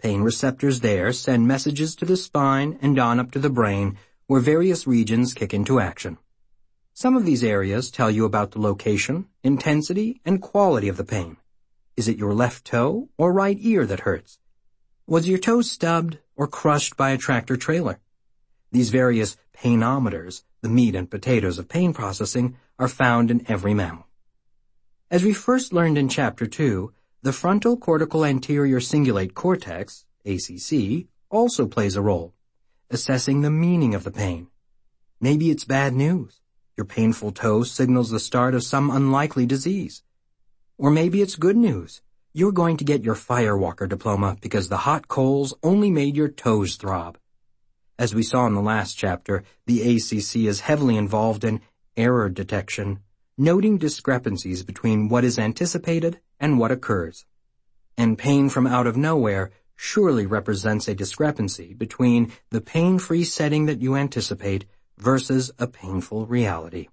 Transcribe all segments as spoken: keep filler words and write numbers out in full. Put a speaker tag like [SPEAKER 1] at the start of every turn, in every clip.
[SPEAKER 1] Pain receptors there send messages to the spine and on up to the brain, where various regions kick into action. Some of these areas tell you about the location, intensity, and quality of the pain. Is it your left toe or right ear that hurts? Was your toe stubbed or crushed by a tractor trailer? These various painometers, the meat and potatoes of pain processing, are found in every mammal. As we first learned in Chapter two, the frontal cortical anterior cingulate cortex, A C C, also plays a role, assessing the meaning of the pain. Maybe it's bad news. Your painful toe signals the start of some unlikely disease. Or maybe it's good news. You're going to get your Firewalker diploma because the hot coals only made your toes throb. As we saw in the last chapter, the A C C is heavily involved in error detection, noting discrepancies between what is anticipated and what occurs. And pain from out of nowhere surely represents a discrepancy between the pain-free setting that you anticipate versus a painful reality.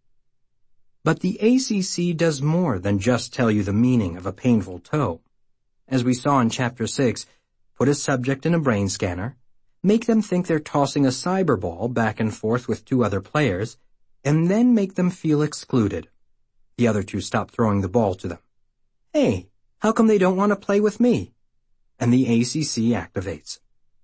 [SPEAKER 1] But the A C C does more than just tell you the meaning of a painful toe. As we saw in Chapter six, put a subject in a brain scanner, make them think they're tossing a cyber ball back and forth with two other players, and then make them feel excluded. The other two stop throwing the ball to them. Hey, how come they don't want to play with me? And the A C C activates.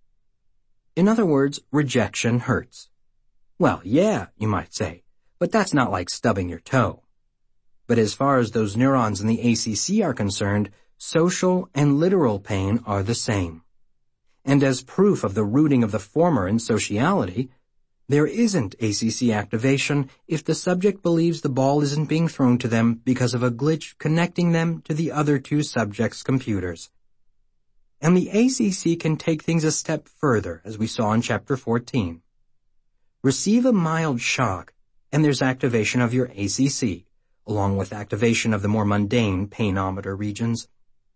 [SPEAKER 1] In other words, rejection hurts. Well, yeah, you might say, but that's not like stubbing your toe. But as far as those neurons in the A C C are concerned, social and literal pain are the same. And as proof of the rooting of the former in sociality, there isn't A C C activation if the subject believes the ball isn't being thrown to them because of a glitch connecting them to the other two subjects' computers. And the A C C can take things a step further, as we saw in Chapter fourteen. Receive a mild shock, and there's activation of your A C C, along with activation of the more mundane painometer regions.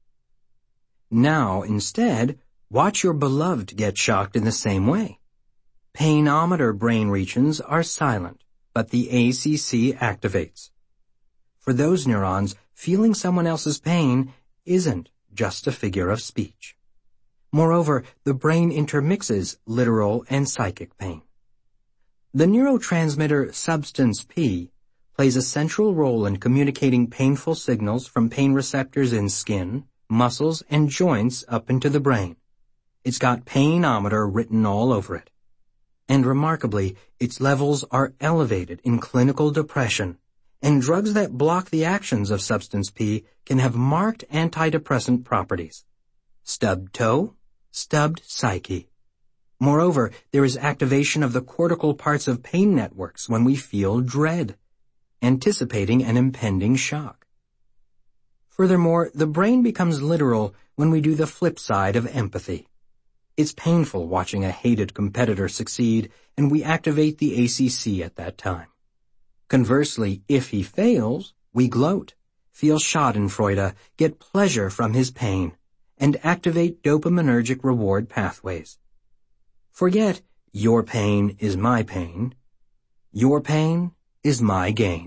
[SPEAKER 1] Now, instead, watch your beloved get shocked in the same way. Painometer brain regions are silent, but the A C C activates. For those neurons, feeling someone else's pain isn't just a figure of speech. Moreover, the brain intermixes literal and psychic pain. The neurotransmitter substance P plays a central role in communicating painful signals from pain receptors in skin, muscles, and joints up into the brain. It's got painometer written all over it. And remarkably, its levels are elevated in clinical depression, and drugs that block the actions of substance P can have marked antidepressant properties. Stubbed toe, stubbed psyche. Moreover, there is activation of the cortical parts of pain networks when we feel dread, anticipating an impending shock. Furthermore, the brain becomes literal when we do the flip side of empathy. It's painful watching a hated competitor succeed, and we activate the A C C at that time. Conversely, if he fails, we gloat, feel schadenfreude, get pleasure from his pain, and activate dopaminergic reward pathways. Forget, your pain is my pain. Your pain is my gain.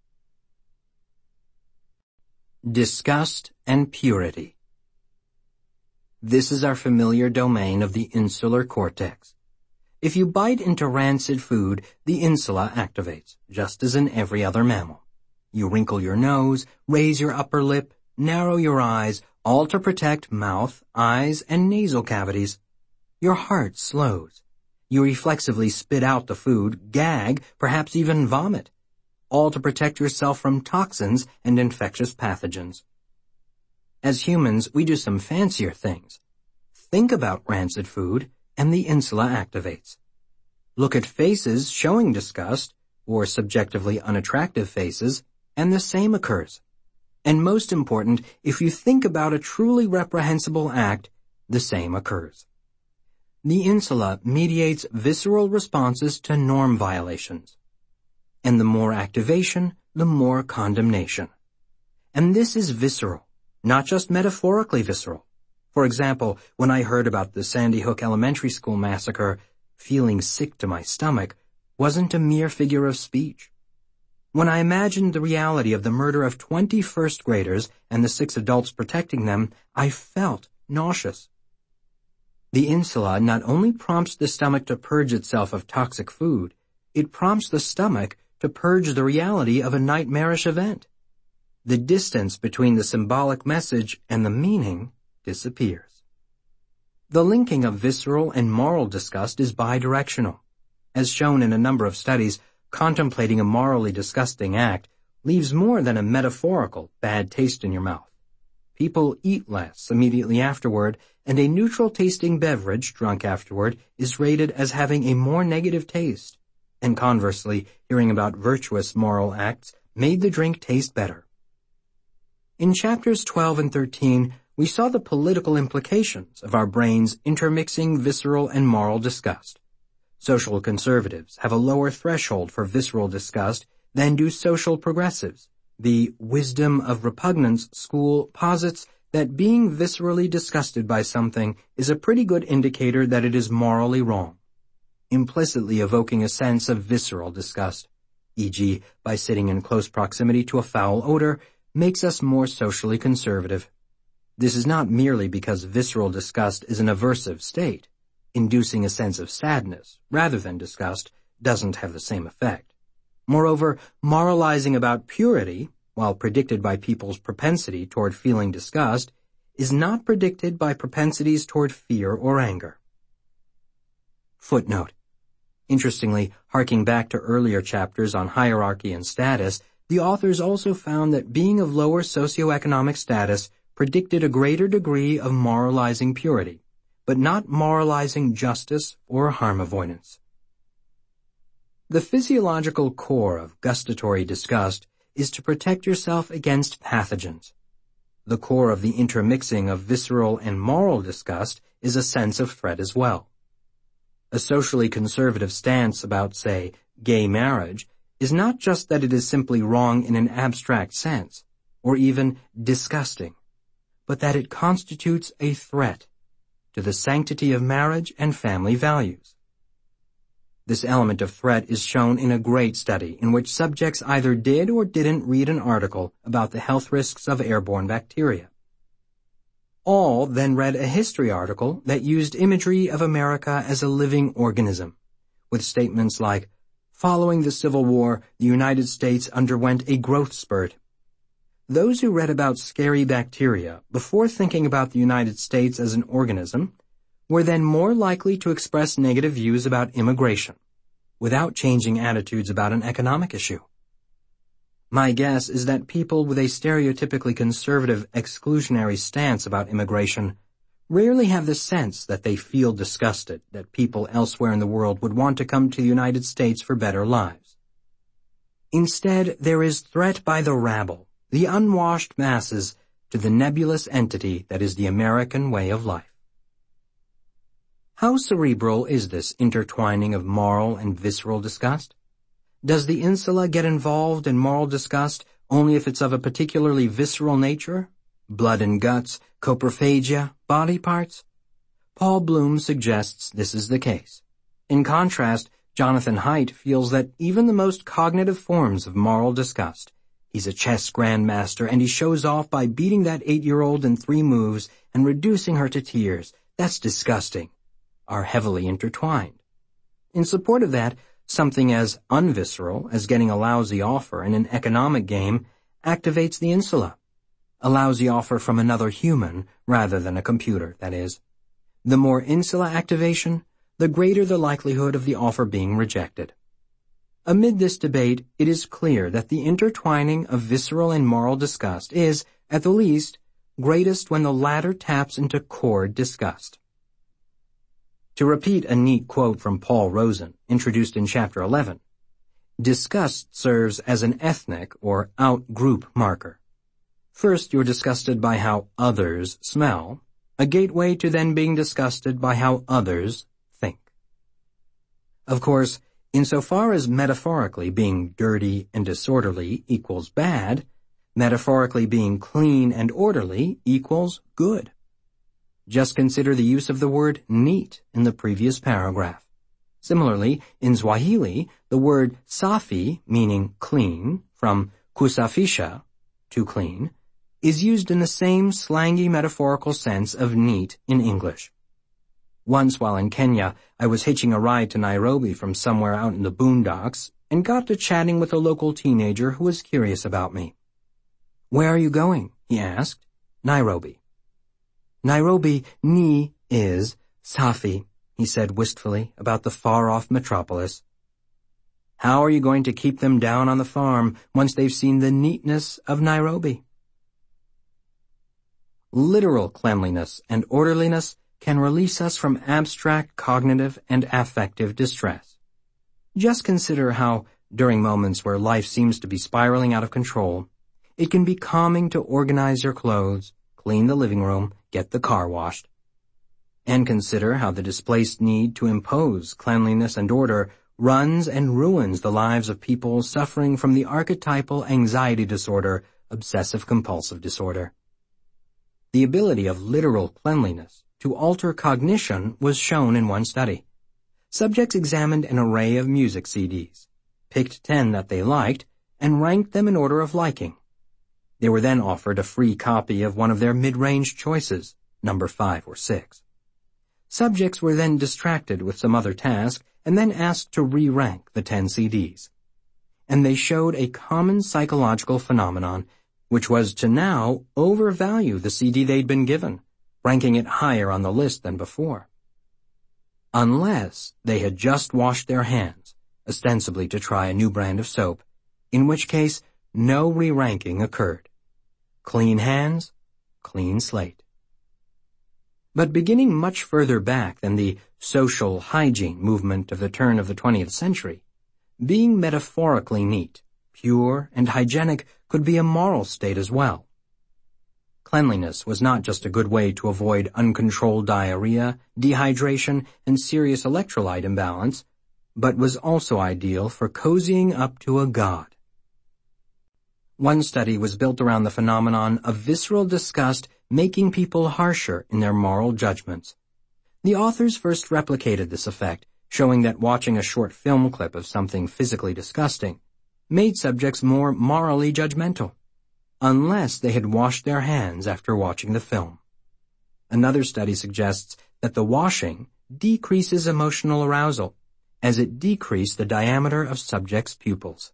[SPEAKER 1] Disgust and purity. This is our familiar domain of the insular cortex. If you bite into rancid food, the insula activates, just as in every other mammal. You wrinkle your nose, raise your upper lip, narrow your eyes, all to protect mouth, eyes, and nasal cavities. Your heart slows. You reflexively spit out the food, gag, perhaps even vomit, all to protect yourself from toxins and infectious pathogens. As humans, we do some fancier things. Think about rancid food, and the insula activates. Look at faces showing disgust, or subjectively unattractive faces, and the same occurs. And most important, if you think about a truly reprehensible act, the same occurs. The insula mediates visceral responses to norm violations. And the more activation, the more condemnation. And this is visceral, not just metaphorically visceral. For example, when I heard about the Sandy Hook Elementary School massacre, feeling sick to my stomach wasn't a mere figure of speech. When I imagined the reality of the murder of twenty first graders and the six adults protecting them, I felt nauseous. The insula not only prompts the stomach to purge itself of toxic food, it prompts the stomach to purge the reality of a nightmarish event. The distance between the symbolic message and the meaning disappears. The linking of visceral and moral disgust is bidirectional. As shown in a number of studies, contemplating a morally disgusting act leaves more than a metaphorical bad taste in your mouth. People eat less immediately afterward, and a neutral-tasting beverage drunk afterward is rated as having a more negative taste. And conversely, hearing about virtuous moral acts made the drink taste better. In chapters twelve and thirteen, we saw the political implications of our brains intermixing visceral and moral disgust. Social conservatives have a lower threshold for visceral disgust than do social progressives. The wisdom of repugnance school posits that being viscerally disgusted by something is a pretty good indicator that it is morally wrong, implicitly evoking a sense of visceral disgust, for example by sitting in close proximity to a foul odor, makes us more socially conservative. This is not merely because visceral disgust is an aversive state. Inducing a sense of sadness rather than disgust doesn't have the same effect. Moreover, moralizing about purity, while predicted by people's propensity toward feeling disgust, is not predicted by propensities toward fear or anger. Footnote. Interestingly, harking back to earlier chapters on hierarchy and status, the authors also found that being of lower socioeconomic status predicted a greater degree of moralizing purity, but not moralizing justice or harm avoidance. The physiological core of gustatory disgust is to protect yourself against pathogens. The core of the intermixing of visceral and moral disgust is a sense of threat as well. A socially conservative stance about, say, gay marriage is not just that it is simply wrong in an abstract sense, or even disgusting, but that it constitutes a threat to the sanctity of marriage and family values. This element of threat is shown in a great study in which subjects either did or didn't read an article about the health risks of airborne bacteria. All then read a history article that used imagery of America as a living organism, with statements like, "Following the Civil War, the United States underwent a growth spurt." Those who read about scary bacteria before thinking about the United States as an organism were then more likely to express negative views about immigration, without changing attitudes about an economic issue. My guess is that people with a stereotypically conservative exclusionary stance about immigration rarely have the sense that they feel disgusted that people elsewhere in the world would want to come to the United States for better lives. Instead, there is threat by the rabble, the unwashed masses, to the nebulous entity that is the American way of life. How cerebral is this intertwining of moral and visceral disgust? Does the insula get involved in moral disgust only if it's of a particularly visceral nature? Blood and guts, coprophagia, body parts? Paul Bloom suggests this is the case. In contrast, Jonathan Haidt feels that even the most cognitive forms of moral disgust, he's a chess grandmaster and he shows off by beating that eight-year-old in three moves and reducing her to tears, that's disgusting, are heavily intertwined. In support of that, something as unvisceral as getting a lousy offer in an economic game activates the insula. A lousy offer from another human rather than a computer, that is. The more insula activation, the greater the likelihood of the offer being rejected. Amid this debate, it is clear that the intertwining of visceral and moral disgust is, at the least, greatest when the latter taps into core disgust. To repeat a neat quote from Paul Rosen, introduced in Chapter eleven, disgust serves as an ethnic or out-group marker. First, you're disgusted by how others smell, a gateway to then being disgusted by how others think. Of course, insofar as metaphorically being dirty and disorderly equals bad, metaphorically being clean and orderly equals good. Just consider the use of the word neat in the previous paragraph. Similarly, in Swahili, the word safi, meaning clean, from kusafisha, to clean, is used in the same slangy metaphorical sense of neat in English. Once while in Kenya, I was hitching a ride to Nairobi from somewhere out in the boondocks and got to chatting with a local teenager who was curious about me. "Where are you going?" he asked. "Nairobi." "Nairobi ni is safi," he said wistfully about the far-off metropolis. How are you going to keep them down on the farm once they've seen the neatness of Nairobi? Literal cleanliness and orderliness can release us from abstract cognitive and affective distress. Just consider how, during moments where life seems to be spiraling out of control, it can be calming to organize your clothes, clean the living room, get the car washed. And consider how the displaced need to impose cleanliness and order runs and ruins the lives of people suffering from the archetypal anxiety disorder, obsessive-compulsive disorder. The ability of literal cleanliness to alter cognition was shown in one study. Subjects examined an array of music C Ds, picked ten that they liked, and ranked them in order of liking. They were then offered a free copy of one of their mid-range choices, number five or six. Subjects were then distracted with some other task and then asked to re-rank the ten C Ds. And they showed a common psychological phenomenon, which was to now overvalue the C D they'd been given, ranking it higher on the list than before. Unless they had just washed their hands, ostensibly to try a new brand of soap, in which case no re-ranking occurred. Clean hands, clean slate. But beginning much further back than the social hygiene movement of the turn of the twentieth century, being metaphorically neat, pure, and hygienic could be a moral state as well. Cleanliness was not just a good way to avoid uncontrolled diarrhea, dehydration, and serious electrolyte imbalance, but was also ideal for cozying up to a god. One study was built around the phenomenon of visceral disgust making people harsher in their moral judgments. The authors first replicated this effect, showing that watching a short film clip of something physically disgusting made subjects more morally judgmental, unless they had washed their hands after watching the film. Another study suggests that the washing decreases emotional arousal, as it decreased the diameter of subjects' pupils.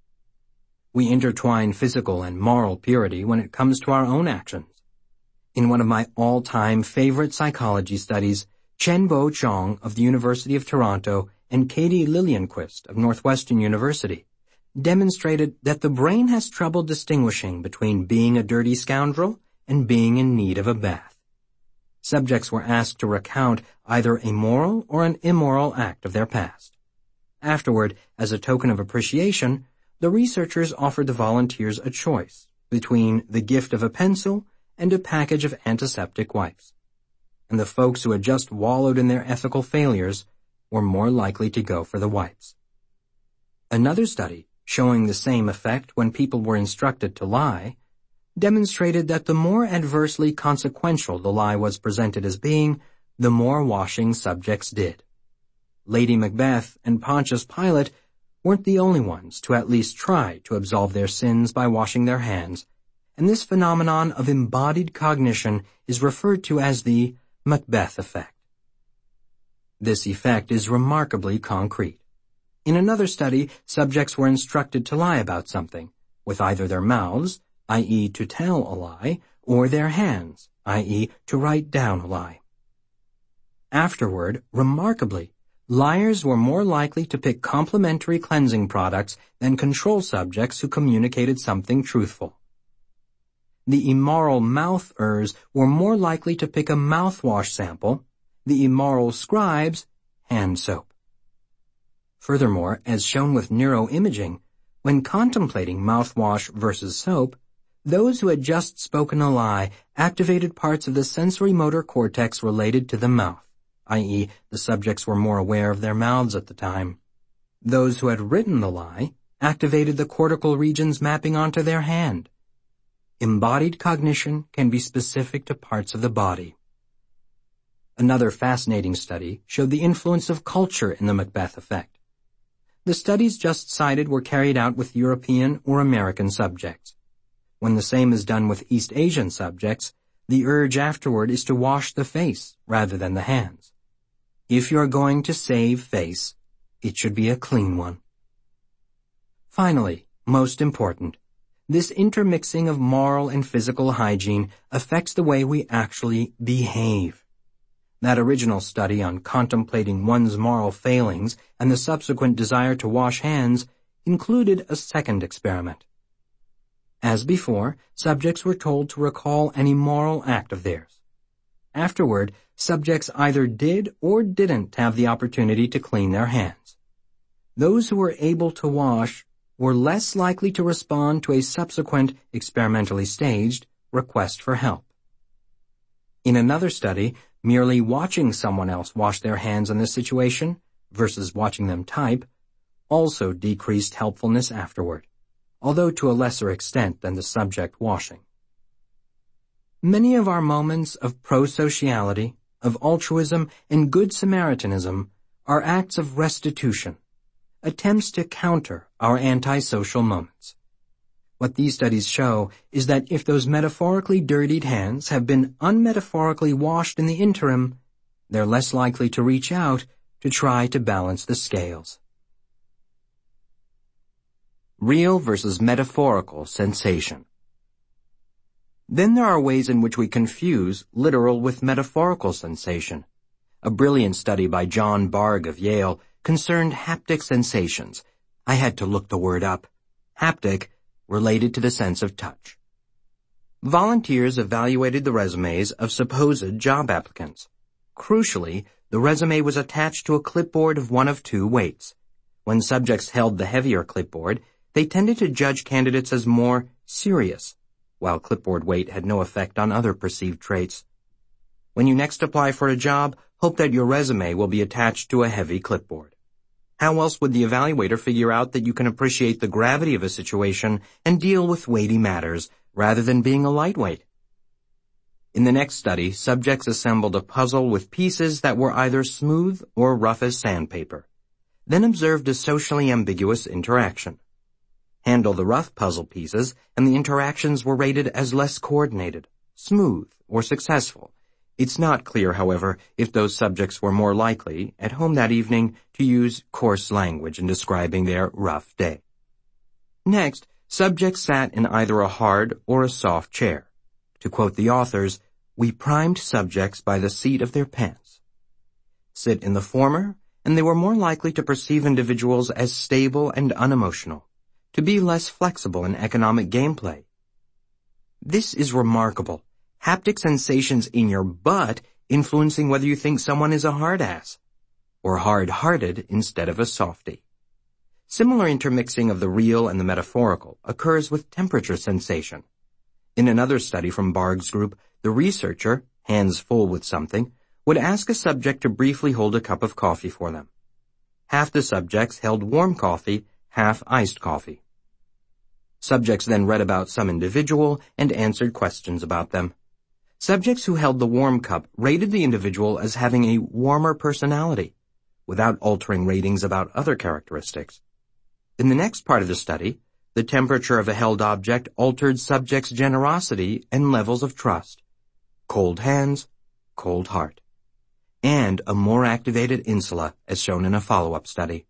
[SPEAKER 1] We intertwine physical and moral purity when it comes to our own actions. In one of my all-time favorite psychology studies, Chen-Bo Chong of the University of Toronto and Katie Lillienquist of Northwestern University demonstrated that the brain has trouble distinguishing between being a dirty scoundrel and being in need of a bath. Subjects were asked to recount either a moral or an immoral act of their past. Afterward, as a token of appreciation, the researchers offered the volunteers a choice between the gift of a pencil and a package of antiseptic wipes. And the folks who had just wallowed in their ethical failures were more likely to go for the wipes. Another study, showing the same effect when people were instructed to lie, demonstrated that the more adversely consequential the lie was presented as being, the more washing subjects did. Lady Macbeth and Pontius Pilate weren't the only ones to at least try to absolve their sins by washing their hands, and this phenomenon of embodied cognition is referred to as the Macbeth effect. This effect is remarkably concrete. In another study, subjects were instructed to lie about something, with either their mouths, that is to tell a lie, or their hands, that is to write down a lie. Afterward, remarkably, liars were more likely to pick complementary cleansing products than control subjects who communicated something truthful. The immoral mouthers were more likely to pick a mouthwash sample, the immoral scribes, hand soap. Furthermore, as shown with neuroimaging, when contemplating mouthwash versus soap, those who had just spoken a lie activated parts of the sensory-motor cortex related to the mouth, that is, the subjects were more aware of their mouths at the time. Those who had written the lie activated the cortical regions mapping onto their hand. Embodied cognition can be specific to parts of the body. Another fascinating study showed the influence of culture in the Macbeth effect. The studies just cited were carried out with European or American subjects. When the same is done with East Asian subjects, the urge afterward is to wash the face rather than the hands. If you're going to save face, it should be a clean one. Finally, most important, this intermixing of moral and physical hygiene affects the way we actually behave. That original study on contemplating one's moral failings and the subsequent desire to wash hands included a second experiment. As before, subjects were told to recall an immoral act of theirs. Afterward, subjects either did or didn't have the opportunity to clean their hands. Those who were able to wash were less likely to respond to a subsequent, experimentally staged, request for help. In another study, merely watching someone else wash their hands in this situation, versus watching them type, also decreased helpfulness afterward, although to a lesser extent than the subject washing. Many of our moments of pro-sociality, of altruism, and good Samaritanism are acts of restitution, attempts to counter our antisocial moments. What these studies show is that if those metaphorically dirtied hands have been unmetaphorically washed in the interim, they're less likely to reach out to try to balance the scales. Real versus metaphorical sensation. Then there are ways in which we confuse literal with metaphorical sensation. A brilliant study by John Bargh of Yale concerned haptic sensations. I had to look the word up. Haptic, related to the sense of touch. Volunteers evaluated the resumes of supposed job applicants. Crucially, the resume was attached to a clipboard of one of two weights. When subjects held the heavier clipboard, they tended to judge candidates as more serious, while clipboard weight had no effect on other perceived traits. When you next apply for a job, hope that your resume will be attached to a heavy clipboard. How else would the evaluator figure out that you can appreciate the gravity of a situation and deal with weighty matters rather than being a lightweight? In the next study, subjects assembled a puzzle with pieces that were either smooth or rough as sandpaper, then observed a socially ambiguous interaction. Handle the rough puzzle pieces, and the interactions were rated as less coordinated, smooth, or successful. It's not clear, however, if those subjects were more likely, at home that evening, to use coarse language in describing their rough day. Next, subjects sat in either a hard or a soft chair. To quote the authors, "We primed subjects by the seat of their pants." Sit in the former, and they were more likely to perceive individuals as stable and unemotional, to be less flexible in economic gameplay. This is remarkable. Haptic sensations in your butt influencing whether you think someone is a hard-ass, or hard-hearted instead of a softy. Similar intermixing of the real and the metaphorical occurs with temperature sensation. In another study from Bargh's group, the researcher, hands full with something, would ask a subject to briefly hold a cup of coffee for them. Half the subjects held warm coffee, half iced coffee. Subjects then read about some individual and answered questions about them. Subjects who held the warm cup rated the individual as having a warmer personality, without altering ratings about other characteristics. In the next part of the study, the temperature of a held object altered subjects' generosity and levels of trust. Cold hands, cold heart. And a more activated insula, as shown in a follow-up study.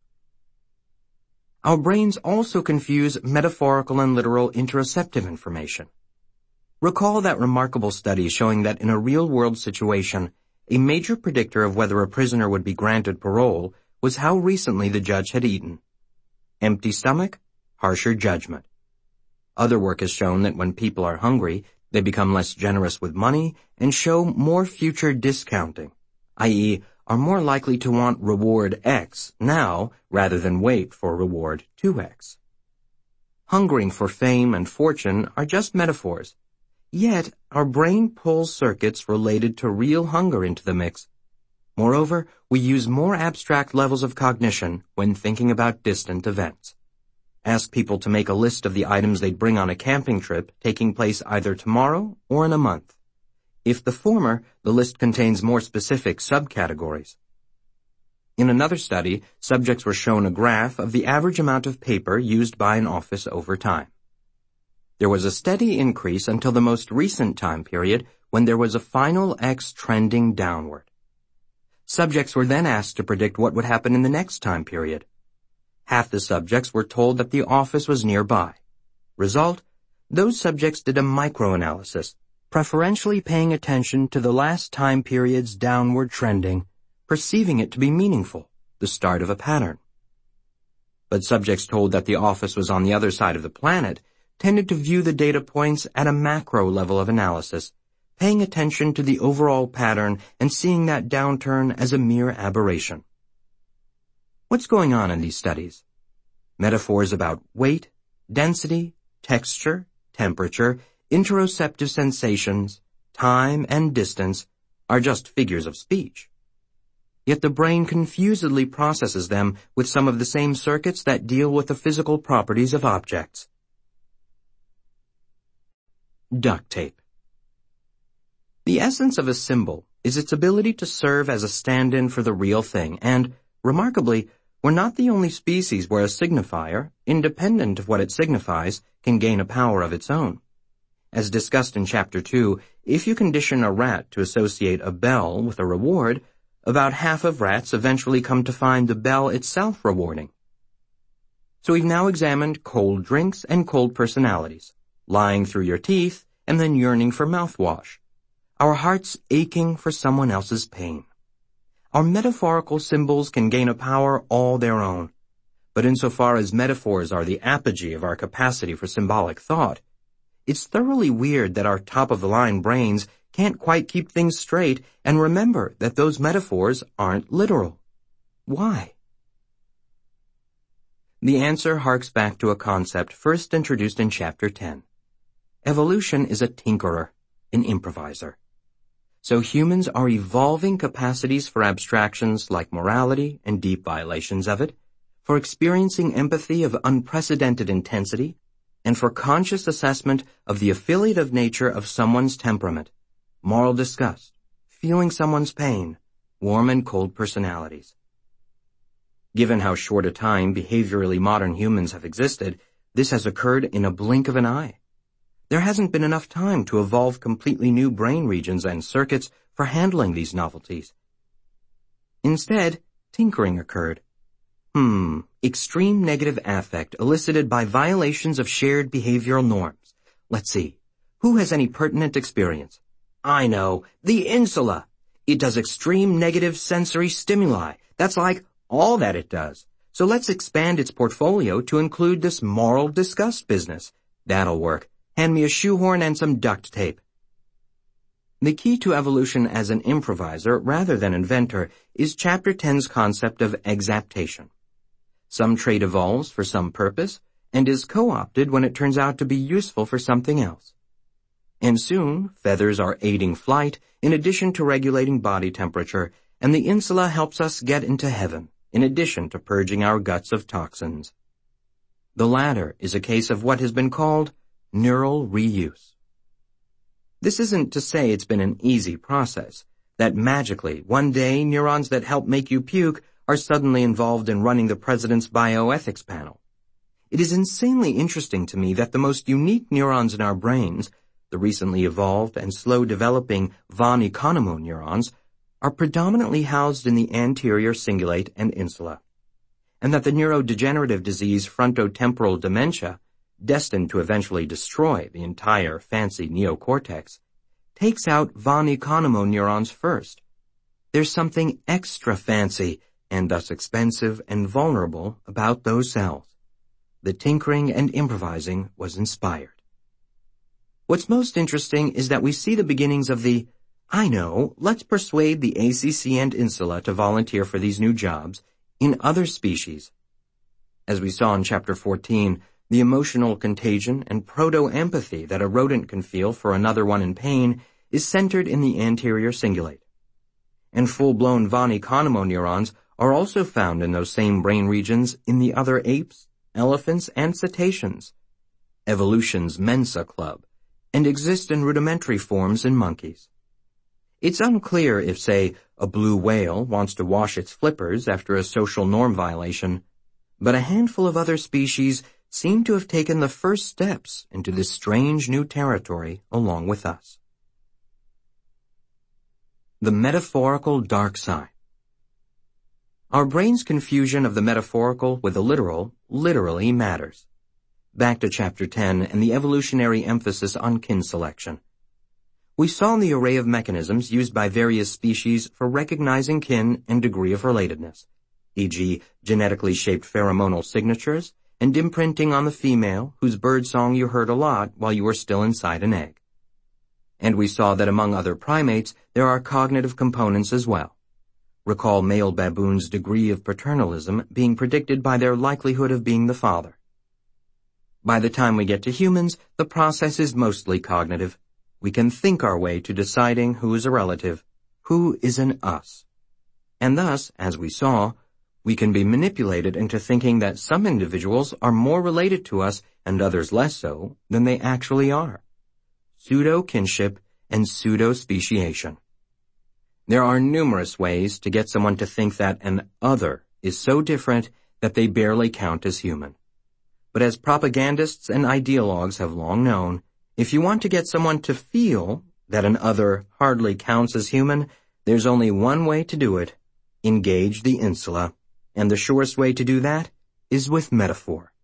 [SPEAKER 1] Our brains also confuse metaphorical and literal interoceptive information. Recall that remarkable study showing that in a real-world situation, a major predictor of whether a prisoner would be granted parole was how recently the judge had eaten. Empty stomach, harsher judgment. Other work has shown that when people are hungry, they become less generous with money and show more future discounting, that is, are more likely to want reward X now rather than wait for reward two X. Hungering for fame and fortune are just metaphors. Yet, our brain pulls circuits related to real hunger into the mix. Moreover, we use more abstract levels of cognition when thinking about distant events. Ask people to make a list of the items they'd bring on a camping trip taking place either tomorrow or in a month. If the former, the list contains more specific subcategories. In another study, subjects were shown a graph of the average amount of paper used by an office over time. There was a steady increase until the most recent time period when there was a final X trending downward. Subjects were then asked to predict what would happen in the next time period. Half the subjects were told that the office was nearby. Result, those subjects did a microanalysis, preferentially paying attention to the last time period's downward trending, perceiving it to be meaningful, the start of a pattern. But subjects told that the office was on the other side of the planet tended to view the data points at a macro level of analysis, paying attention to the overall pattern and seeing that downturn as a mere aberration. What's going on in these studies? Metaphors about weight, density, texture, temperature, interoceptive sensations, time, and distance are just figures of speech. Yet the brain confusedly processes them with some of the same circuits that deal with the physical properties of objects. Duct tape. The essence of a symbol is its ability to serve as a stand-in for the real thing, and, remarkably, we're not the only species where a signifier, independent of what it signifies, can gain a power of its own. As discussed in Chapter two, if you condition a rat to associate a bell with a reward, about half of rats eventually come to find the bell itself rewarding. So we've now examined cold drinks and cold personalities, lying through your teeth and then yearning for mouthwash, our hearts aching for someone else's pain. Our metaphorical symbols can gain a power all their own, but insofar as metaphors are the apogee of our capacity for symbolic thought, it's thoroughly weird that our top-of-the-line brains can't quite keep things straight and remember that those metaphors aren't literal. Why? The answer harks back to a concept first introduced in Chapter ten. Evolution is a tinkerer, an improviser. So humans are evolving capacities for abstractions like morality and deep violations of it, for experiencing empathy of unprecedented intensity, and for conscious assessment of the affiliative nature of someone's temperament, moral disgust, feeling someone's pain, warm and cold personalities. Given how short a time behaviorally modern humans have existed, this has occurred in a blink of an eye. There hasn't been enough time to evolve completely new brain regions and circuits for handling these novelties. Instead, tinkering occurred. Hmm, extreme negative affect elicited by violations of shared behavioral norms. Let's see, who has any pertinent experience? I know, the insula. It does extreme negative sensory stimuli. That's like all that it does. So let's expand its portfolio to include this moral disgust business. That'll work. Hand me a shoehorn and some duct tape. The key to evolution as an improviser rather than inventor is Chapter ten's concept of exaptation. Some trait evolves for some purpose and is co-opted when it turns out to be useful for something else. And soon, feathers are aiding flight in addition to regulating body temperature, and the insula helps us get into heaven in addition to purging our guts of toxins. The latter is a case of what has been called neural reuse. This isn't to say it's been an easy process, that magically, one day, neurons that help make you puke are suddenly involved in running the president's bioethics panel. It is insanely interesting to me that the most unique neurons in our brains, the recently evolved and slow-developing von Economo neurons, are predominantly housed in the anterior cingulate and insula, and that the neurodegenerative disease frontotemporal dementia, destined to eventually destroy the entire fancy neocortex, takes out von Economo neurons first. There's something extra fancy and thus expensive and vulnerable about those cells. The tinkering and improvising was inspired. What's most interesting is that we see the beginnings of the, I know, let's persuade the A C C and insula to volunteer for these new jobs in other species. As we saw in Chapter fourteen, the emotional contagion and proto-empathy that a rodent can feel for another one in pain is centered in the anterior cingulate. And full-blown von Economo neurons are also found in those same brain regions in the other apes, elephants, and cetaceans, evolution's Mensa club, and exist in rudimentary forms in monkeys. It's unclear if, say, a blue whale wants to wash its flippers after a social norm violation, but a handful of other species seem to have taken the first steps into this strange new territory along with us. The metaphorical dark side. Our brain's confusion of the metaphorical with the literal literally matters. Back to Chapter ten and the evolutionary emphasis on kin selection. We saw the array of mechanisms used by various species for recognizing kin and degree of relatedness, for example genetically shaped pheromonal signatures and imprinting on the female whose birdsong you heard a lot while you were still inside an egg. And we saw that among other primates there are cognitive components as well. Recall male baboons' degree of paternalism being predicted by their likelihood of being the father. By the time we get to humans, the process is mostly cognitive. We can think our way to deciding who is a relative, who is an us. And thus, as we saw, we can be manipulated into thinking that some individuals are more related to us and others less so than they actually are. Pseudo-kinship and pseudo-speciation. There are numerous ways to get someone to think that an other is so different that they barely count as human. But as propagandists and ideologues have long known, if you want to get someone to feel that an other hardly counts as human, there's only one way to do it: engage the insula. And the surest way to do that is with metaphor.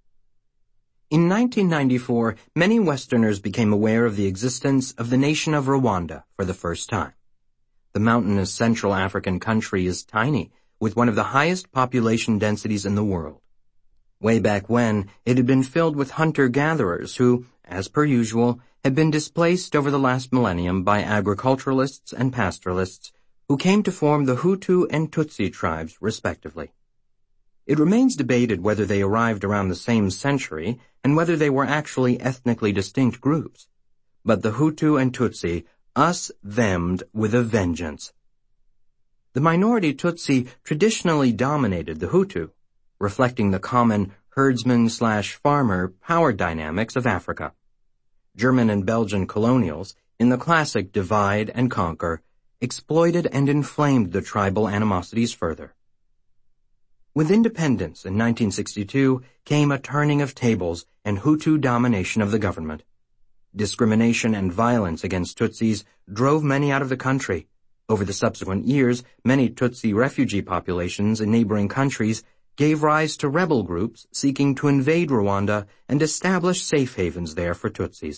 [SPEAKER 1] In nineteen ninety-four, many Westerners became aware of the existence of the nation of Rwanda for the first time. The mountainous Central African country is tiny, with one of the highest population densities in the world. Way back when, it had been filled with hunter-gatherers who, as per usual, had been displaced over the last millennium by agriculturalists and pastoralists who came to form the Hutu and Tutsi tribes, respectively. It remains debated whether they arrived around the same century and whether they were actually ethnically distinct groups. But the Hutu and Tutsi us-them'd with a vengeance. The minority Tutsi traditionally dominated the Hutu, reflecting the common herdsman-slash-farmer power dynamics of Africa. German and Belgian colonials, in the classic divide and conquer, exploited and inflamed the tribal animosities further. With independence in nineteen sixty-two came a turning of tables and Hutu domination of the government. Discrimination and violence against Tutsis drove many out of the country. Over the subsequent years, many Tutsi refugee populations in neighboring countries gave rise to rebel groups seeking to invade Rwanda and establish safe havens there for Tutsis.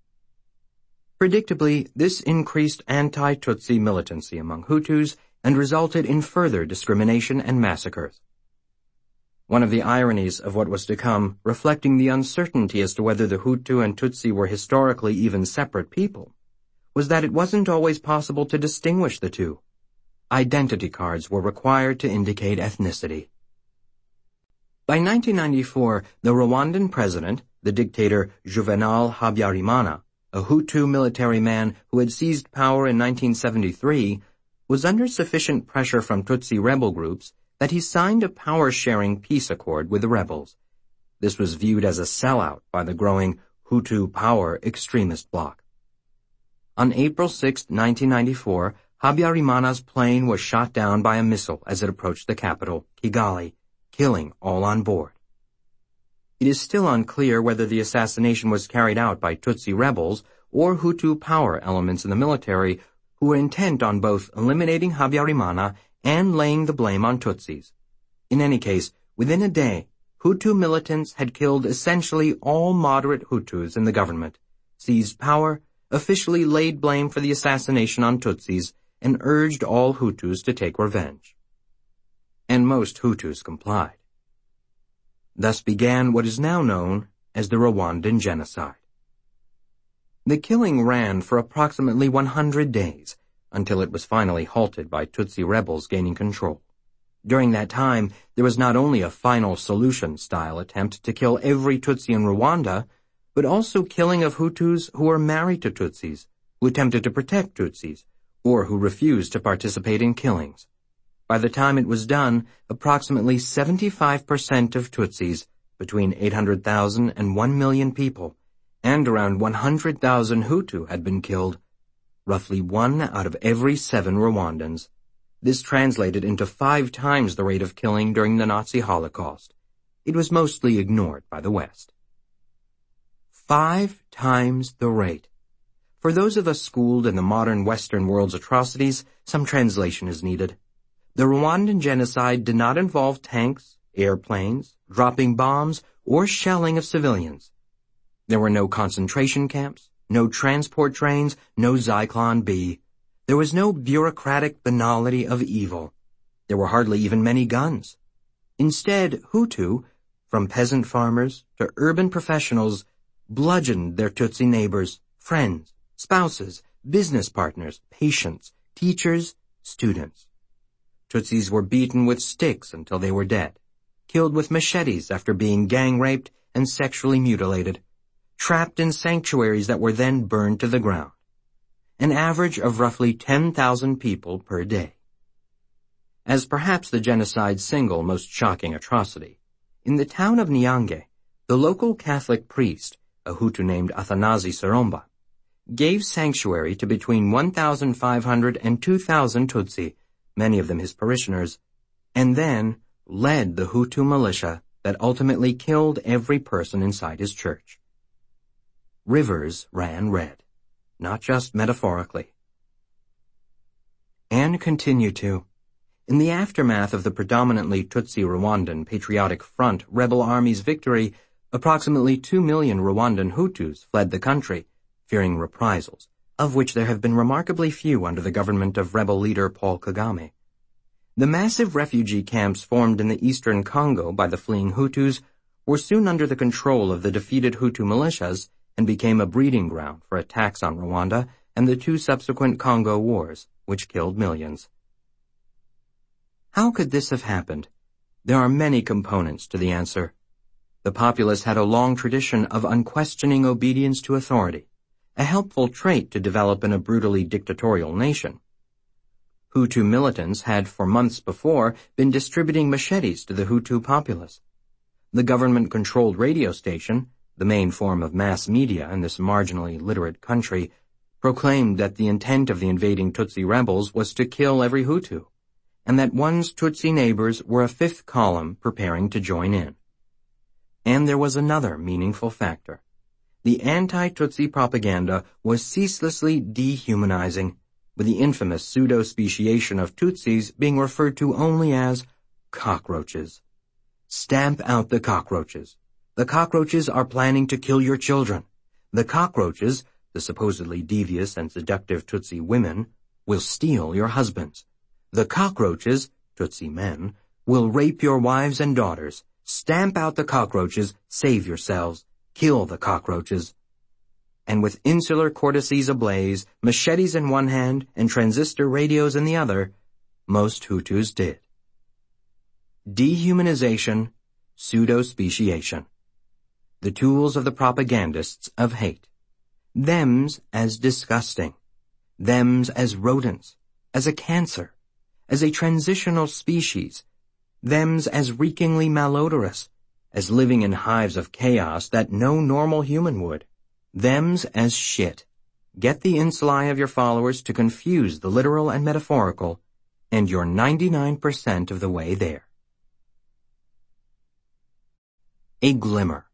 [SPEAKER 1] Predictably, this increased anti-Tutsi militancy among Hutus and resulted in further discrimination and massacres. One of the ironies of what was to come, reflecting the uncertainty as to whether the Hutu and Tutsi were historically even separate people, was that it wasn't always possible to distinguish the two. Identity cards were required to indicate ethnicity. By nineteen ninety-four, the Rwandan president, the dictator Juvenal Habyarimana, a Hutu military man who had seized power in nineteen seventy-three, was under sufficient pressure from Tutsi rebel groups that he signed a power-sharing peace accord with the rebels. This was viewed as a sellout by the growing Hutu power extremist bloc. On April sixth, nineteen ninety-four, Habyarimana's plane was shot down by a missile as it approached the capital, Kigali, killing all on board. It is still unclear whether the assassination was carried out by Tutsi rebels or Hutu power elements in the military who were intent on both eliminating Habyarimana and laying the blame on Tutsis. In any case, within a day, Hutu militants had killed essentially all moderate Hutus in the government, seized power, officially laid blame for the assassination on Tutsis, and urged all Hutus to take revenge. And most Hutus complied. Thus began what is now known as the Rwandan genocide. The killing ran for approximately one hundred days, until it was finally halted by Tutsi rebels gaining control. During that time, there was not only a final solution-style attempt to kill every Tutsi in Rwanda, but also killing of Hutus who were married to Tutsis, who attempted to protect Tutsis, or who refused to participate in killings. By the time it was done, approximately seventy-five percent of Tutsis, between eight hundred thousand and one million people, and around one hundred thousand Hutu had been killed, roughly one out of every seven Rwandans. This translated into five times the rate of killing during the Nazi Holocaust. It was mostly ignored by the West. Five times the rate. For those of us schooled in the modern Western world's atrocities, some translation is needed. The Rwandan genocide did not involve tanks, airplanes, dropping bombs, or shelling of civilians. There were no concentration camps, no transport trains, no Zyklon B. There was no bureaucratic banality of evil. There were hardly even many guns. Instead, Hutu, from peasant farmers to urban professionals, bludgeoned their Tutsi neighbors, friends, spouses, business partners, patients, teachers, students. Tutsis were beaten with sticks until they were dead, killed with machetes after being gang-raped and sexually mutilated, trapped in sanctuaries that were then burned to the ground. An average of roughly ten thousand people per day. As perhaps the genocide's single most shocking atrocity, in the town of Nyange, the local Catholic priest, a Hutu named Athanasi Saromba, gave sanctuary to between one thousand five hundred and two thousand Tutsi, many of them his parishioners, and then led the Hutu militia that ultimately killed every person inside his church. Rivers ran red, not just metaphorically. And continue to. In the aftermath of the predominantly Tutsi Rwandan Patriotic Front rebel army's victory, approximately two million Rwandan Hutus fled the country, fearing reprisals, of which there have been remarkably few under the government of rebel leader Paul Kagame. The massive refugee camps formed in the eastern Congo by the fleeing Hutus were soon under the control of the defeated Hutu militias and became a breeding ground for attacks on Rwanda and the two subsequent Congo wars, which killed millions. How could this have happened? There are many components to the answer. The populace had a long tradition of unquestioning obedience to authority, a helpful trait to develop in a brutally dictatorial nation. Hutu militants had for months before been distributing machetes to the Hutu populace. The government-controlled radio station, the main form of mass media in this marginally literate country, proclaimed that the intent of the invading Tutsi rebels was to kill every Hutu, and that one's Tutsi neighbors were a fifth column preparing to join in. And there was another meaningful factor. The anti-Tutsi propaganda was ceaselessly dehumanizing, with the infamous pseudo-speciation of Tutsis being referred to only as cockroaches. Stamp out the cockroaches. The cockroaches are planning to kill your children. The cockroaches, the supposedly devious and seductive Tutsi women, will steal your husbands. The cockroaches, Tutsi men, will rape your wives and daughters. Stamp out the cockroaches, save yourselves, kill the cockroaches. And with insular courtesies ablaze, machetes in one hand and transistor radios in the other, most Hutus did. Dehumanization, pseudo-speciation. The tools of the propagandists of hate. Thems as disgusting. Thems as rodents, as a cancer, as a transitional species. Thems as reekingly malodorous, as living in hives of chaos that no normal human would. Thems as shit. Get the insuli of your followers to confuse the literal and metaphorical, and you're ninety-nine percent of the way there. A glimmer.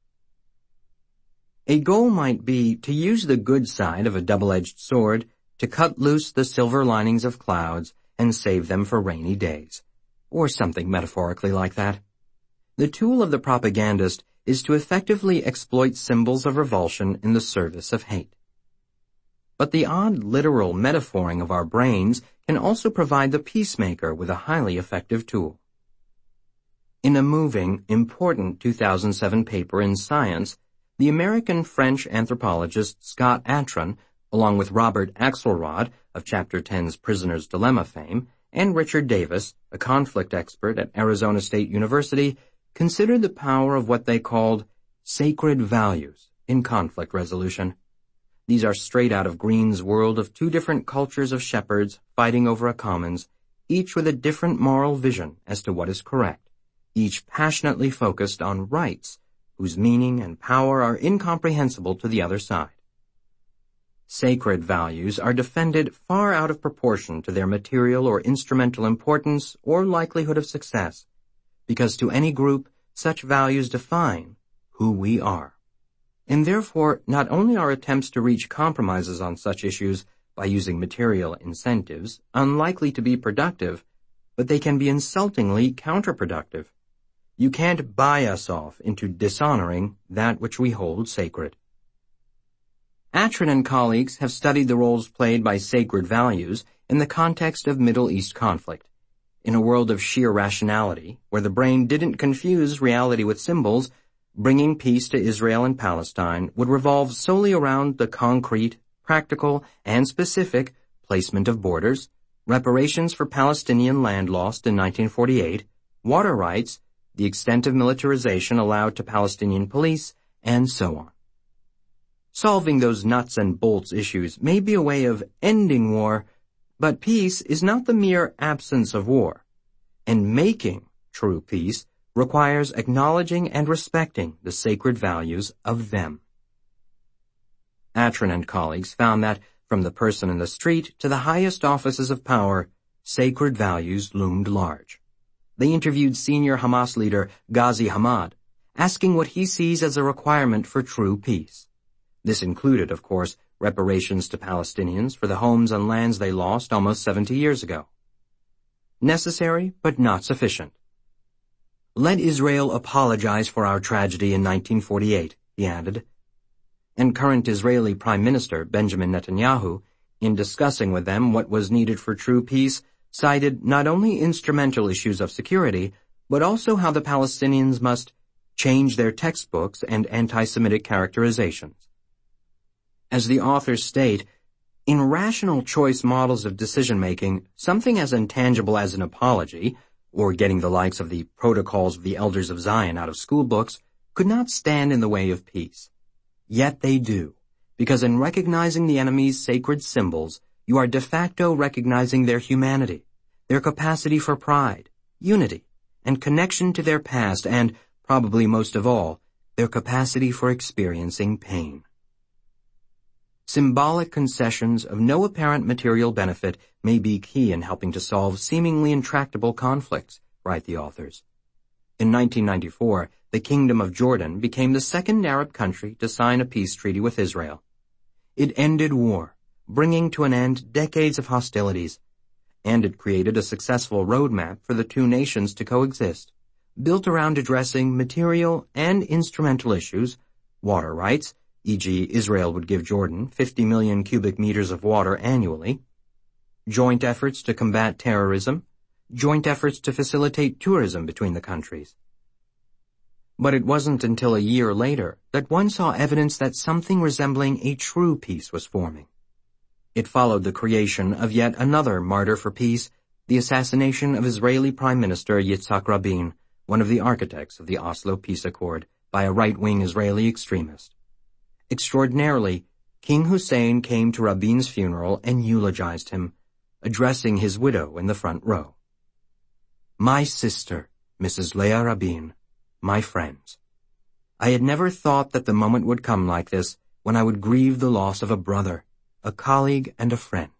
[SPEAKER 1] A goal might be to use the good side of a double-edged sword to cut loose the silver linings of clouds and save them for rainy days, or something metaphorically like that. The tool of the propagandist is to effectively exploit symbols of revulsion in the service of hate. But the odd literal metaphoring of our brains can also provide the peacemaker with a highly effective tool. In a moving, important two thousand seven paper in Science, the American-French anthropologist Scott Atran, along with Robert Axelrod of Chapter ten's Prisoner's Dilemma fame, and Richard Davis, a conflict expert at Arizona State University, considered the power of what they called sacred values in conflict resolution. These are straight out of Green's world of two different cultures of shepherds fighting over a commons, each with a different moral vision as to what is correct, each passionately focused on rights, whose meaning and power are incomprehensible to the other side. Sacred values are defended far out of proportion to their material or instrumental importance or likelihood of success, because to any group, such values define who we are. And therefore, not only are attempts to reach compromises on such issues by using material incentives unlikely to be productive, but they can be insultingly counterproductive. You can't buy us off into dishonoring that which we hold sacred. Atrin and colleagues have studied the roles played by sacred values in the context of Middle East conflict. In a world of sheer rationality, where the brain didn't confuse reality with symbols, bringing peace to Israel and Palestine would revolve solely around the concrete, practical, and specific placement of borders, reparations for Palestinian land lost in nineteen forty-eight, water rights, the extent of militarization allowed to Palestinian police, and so on. Solving those nuts and bolts issues may be a way of ending war, but peace is not the mere absence of war, and making true peace requires acknowledging and respecting the sacred values of them. Atrin and colleagues found that, from the person in the street to the highest offices of power, sacred values loomed large. They interviewed senior Hamas leader Ghazi Hamad, asking what he sees as a requirement for true peace. This included, of course, reparations to Palestinians for the homes and lands they lost almost seventy years ago. Necessary, but not sufficient. Let Israel apologize for our tragedy in nineteen forty-eight, he added. And current Israeli Prime Minister Benjamin Netanyahu, in discussing with them what was needed for true peace, cited not only instrumental issues of security, but also how the Palestinians must change their textbooks and anti-Semitic characterizations. As the authors state, in rational choice models of decision-making, something as intangible as an apology, or getting the likes of the Protocols of the Elders of Zion out of school books, could not stand in the way of peace. Yet they do, because in recognizing the enemy's sacred symbols, you are de facto recognizing their humanity, their capacity for pride, unity, and connection to their past, and, probably most of all, their capacity for experiencing pain. Symbolic concessions of no apparent material benefit may be key in helping to solve seemingly intractable conflicts, write the authors. In nineteen ninety-four, the Kingdom of Jordan became the second Arab country to sign a peace treaty with Israel. It ended war, bringing to an end decades of hostilities, and it created a successful roadmap for the two nations to coexist, built around addressing material and instrumental issues, water rights, for example Israel would give Jordan fifty million cubic meters of water annually, joint efforts to combat terrorism, joint efforts to facilitate tourism between the countries. But it wasn't until a year later that one saw evidence that something resembling a true peace was forming. It followed the creation of yet another martyr for peace, the assassination of Israeli Prime Minister Yitzhak Rabin, one of the architects of the Oslo Peace Accord, by a right-wing Israeli extremist. Extraordinarily, King Hussein came to Rabin's funeral and eulogized him, addressing his widow in the front row. My sister, Missus Leah Rabin, my friends. I had never thought that the moment would come like this, when I would grieve the loss of a brother, a colleague, and a friend.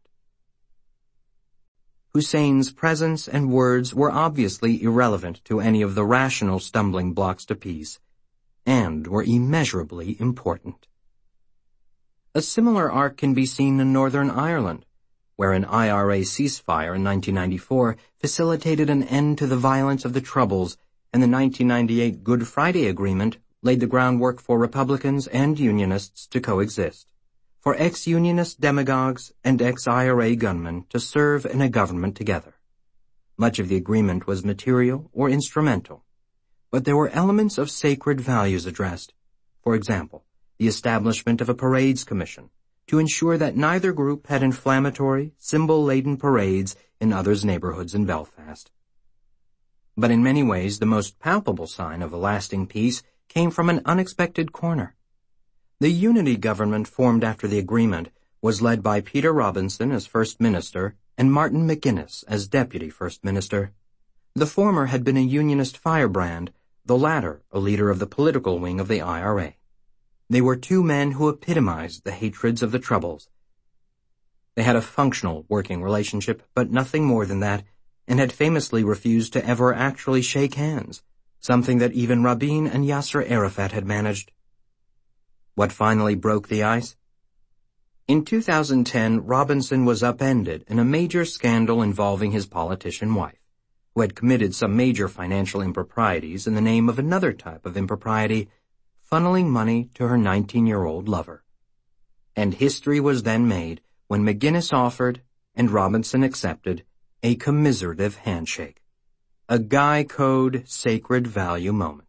[SPEAKER 1] Hussein's presence and words were obviously irrelevant to any of the rational stumbling blocks to peace, and were immeasurably important. A similar arc can be seen in Northern Ireland, where an I R A ceasefire in nineteen ninety-four facilitated an end to the violence of the Troubles, and the nineteen ninety-eight Good Friday Agreement laid the groundwork for Republicans and Unionists to coexist, for ex-Unionist demagogues and ex-I R A gunmen to serve in a government together. Much of the agreement was material or instrumental, but there were elements of sacred values addressed. For example, the establishment of a parades commission to ensure that neither group had inflammatory, symbol-laden parades in others' neighborhoods in Belfast. But in many ways, the most palpable sign of a lasting peace came from an unexpected corner. The unity government formed after the agreement was led by Peter Robinson as First Minister and Martin McGuinness as Deputy First Minister. The former had been a Unionist firebrand, the latter a leader of the political wing of the I R A. They were two men who epitomized the hatreds of the Troubles. They had a functional working relationship, but nothing more than that, and had famously refused to ever actually shake hands, something that even Rabin and Yasser Arafat had managed. What finally broke the ice? In two thousand ten, Robinson was upended in a major scandal involving his politician wife, who had committed some major financial improprieties in the name of another type of impropriety, funneling money to her nineteen-year-old lover. And history was then made when McGinnis offered, and Robinson accepted, a commiserative handshake. A Guy Code sacred value moment.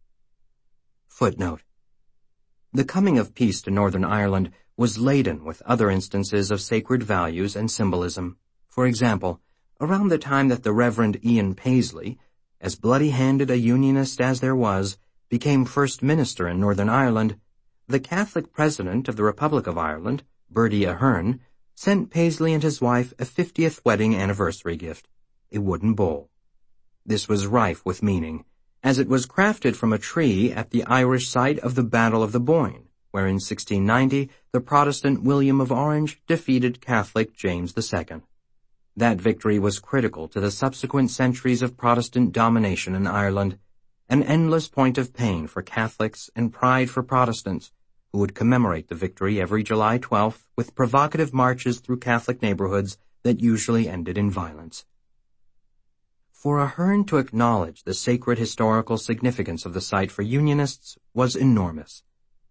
[SPEAKER 1] Footnote. The coming of peace to Northern Ireland was laden with other instances of sacred values and symbolism. For example, around the time that the Reverend Ian Paisley, as bloody-handed a Unionist as there was, became First Minister in Northern Ireland, the Catholic President of the Republic of Ireland, Bertie Ahern, sent Paisley and his wife a fiftieth wedding anniversary gift, a wooden bowl. This was rife with meaning, as it was crafted from a tree at the Irish site of the Battle of the Boyne, where in sixteen ninety the Protestant William of Orange defeated Catholic James the Second. That victory was critical to the subsequent centuries of Protestant domination in Ireland, an endless point of pain for Catholics and pride for Protestants, who would commemorate the victory every July twelfth with provocative marches through Catholic neighborhoods that usually ended in violence. For Ahern to acknowledge the sacred historical significance of the site for Unionists was enormous.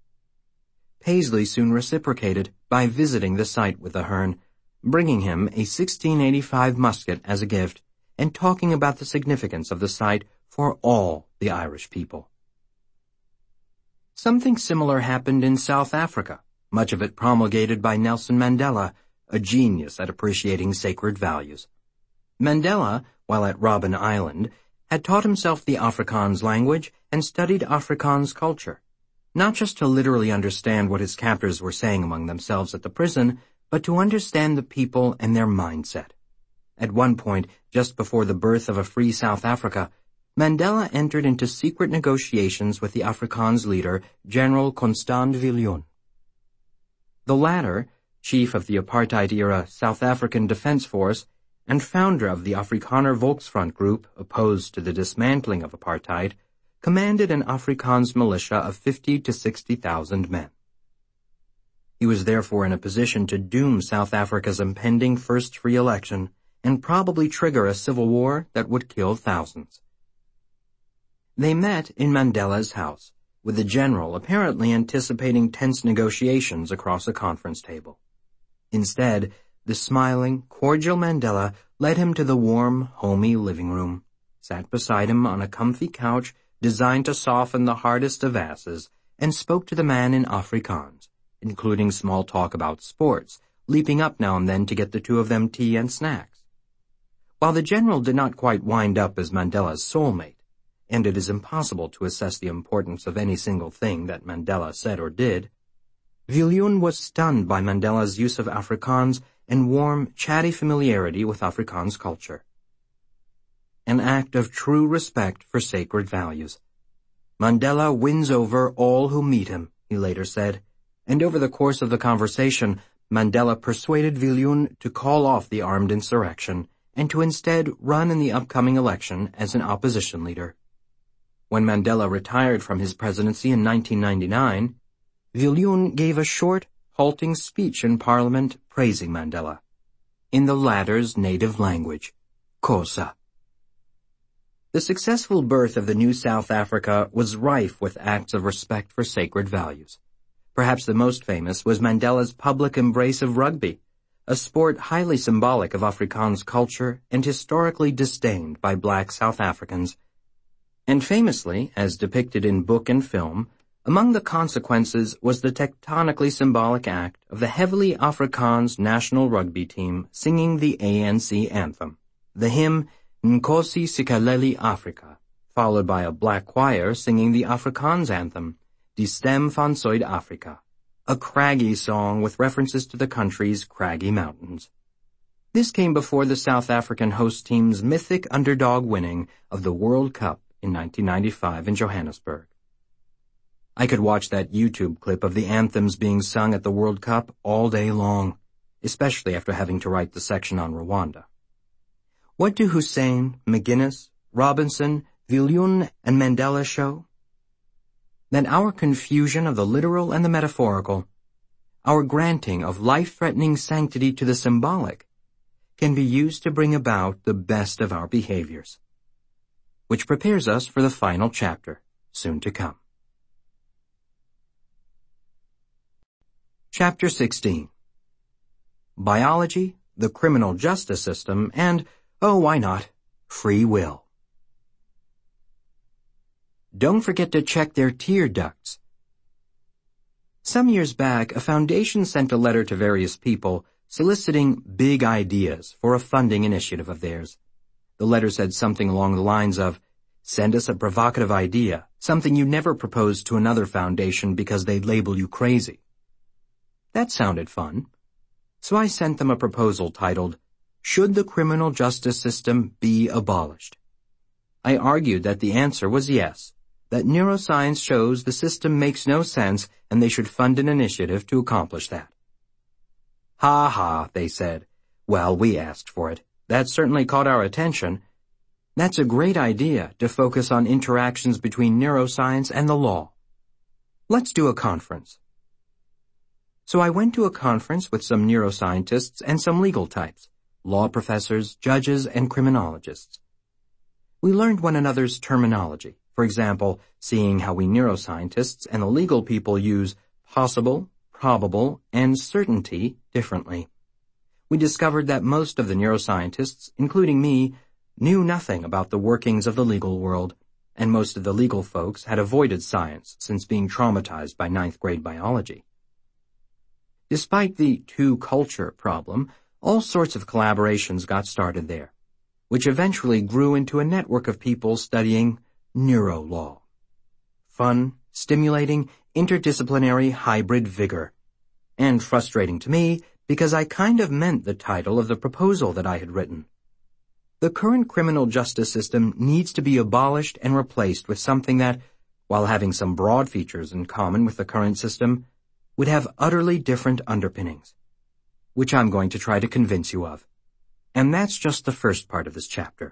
[SPEAKER 1] Paisley soon reciprocated by visiting the site with Ahern, bringing him a sixteen eighty-five musket as a gift and talking about the significance of the site for all the Irish people. Something similar happened in South Africa, much of it promulgated by Nelson Mandela, a genius at appreciating sacred values. Mandela, while at Robben Island, had taught himself the Afrikaans language and studied Afrikaans culture, not just to literally understand what his captors were saying among themselves at the prison, but to understand the people and their mindset. At one point, just before the birth of a free South Africa, Mandela entered into secret negotiations with the Afrikaans leader, General Constant Viljoen. The latter, chief of the apartheid-era South African Defense Force and founder of the Afrikaner Volksfront group opposed to the dismantling of apartheid, commanded an Afrikaans militia of fifty to sixty thousand men. He was therefore in a position to doom South Africa's impending first free election and probably trigger a civil war that would kill thousands. They met in Mandela's house, with the general apparently anticipating tense negotiations across a conference table. Instead, the smiling, cordial Mandela led him to the warm, homey living room, sat beside him on a comfy couch designed to soften the hardest of asses, and spoke to the man in Afrikaans, including small talk about sports, leaping up now and then to get the two of them tea and snacks. While the general did not quite wind up as Mandela's soulmate, and it is impossible to assess the importance of any single thing that Mandela said or did, Viljoen was stunned by Mandela's use of Afrikaans and warm, chatty familiarity with Afrikaans culture. An act of true respect for sacred values. Mandela wins over all who meet him, he later said, and over the course of the conversation, Mandela persuaded Viljoen to call off the armed insurrection and to instead run in the upcoming election as an opposition leader. When Mandela retired from his presidency in nineteen ninety-nine, Viljoen gave a short, halting speech in Parliament praising Mandela, in the latter's native language, Xhosa. The successful birth of the new South Africa was rife with acts of respect for sacred values. Perhaps the most famous was Mandela's public embrace of rugby, a sport highly symbolic of Afrikaans culture and historically disdained by black South Africans. And famously, as depicted in book and film, among the consequences was the tectonically symbolic act of the heavily Afrikaans national rugby team singing the A N C anthem, the hymn Nkosi Sikelel' Afrika, followed by a black choir singing the Afrikaans anthem, Die Stem van Suid-Afrika, a craggy song with references to the country's craggy mountains. This came before the South African host team's mythic underdog winning of the World Cup in nineteen ninety-five in Johannesburg. I could watch that YouTube clip of the anthems being sung at the World Cup all day long, especially after having to write the section on Rwanda. What do Hussein, McGinnis, Robinson, Viljoen, and Mandela show? That our confusion of the literal and the metaphorical, our granting of life-threatening sanctity to the symbolic, can be used to bring about the best of our behaviors. which prepares us for the final chapter, soon to come. Chapter sixteen. Biology, the criminal justice system, and, oh, why not, free will. Don't forget to check their tear ducts. Some years back, a foundation sent a letter to various people soliciting big ideas for a funding initiative of theirs. The letter said something along the lines of, send us a provocative idea, something you never proposed to another foundation because they'd label you crazy. That sounded fun. So I sent them a proposal titled, Should the Criminal Justice System Be Abolished? I argued that the answer was yes, that neuroscience shows the system makes no sense and they should fund an initiative to accomplish that. Ha ha, they said. Well, we asked for it. That certainly caught our attention. That's a great idea to focus on interactions between neuroscience and the law. Let's do a conference. So I went to a conference with some neuroscientists and some legal types, law professors, judges, and criminologists. We learned one another's terminology, for example, seeing how we neuroscientists and the legal people use possible, probable, and certainty differently. We discovered that most of the neuroscientists, including me, knew nothing about the workings of the legal world, and most of the legal folks had avoided science since being traumatized by ninth grade biology. Despite the two-culture problem, all sorts of collaborations got started there, which eventually grew into a network of people studying neurolaw. Fun, stimulating, interdisciplinary hybrid vigor. And frustrating to me because I kind of meant the title of the proposal that I had written. The current criminal justice system needs to be abolished and replaced with something that, while having some broad features in common with the current system, would have utterly different underpinnings, which I'm going to try to convince you of. And that's just the first part of this chapter.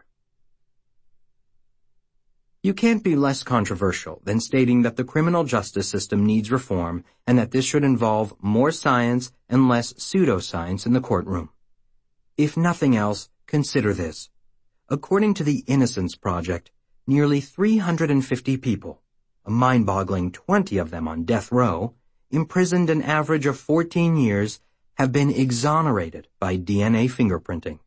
[SPEAKER 1] You can't be less controversial than stating that the criminal justice system needs reform and that this should involve more science and less pseudoscience in the courtroom. If nothing else, consider this. According to the Innocence Project, nearly three hundred fifty people, a mind-boggling twenty of them on death row, imprisoned an average of fourteen years, have been exonerated by D N A fingerprinting.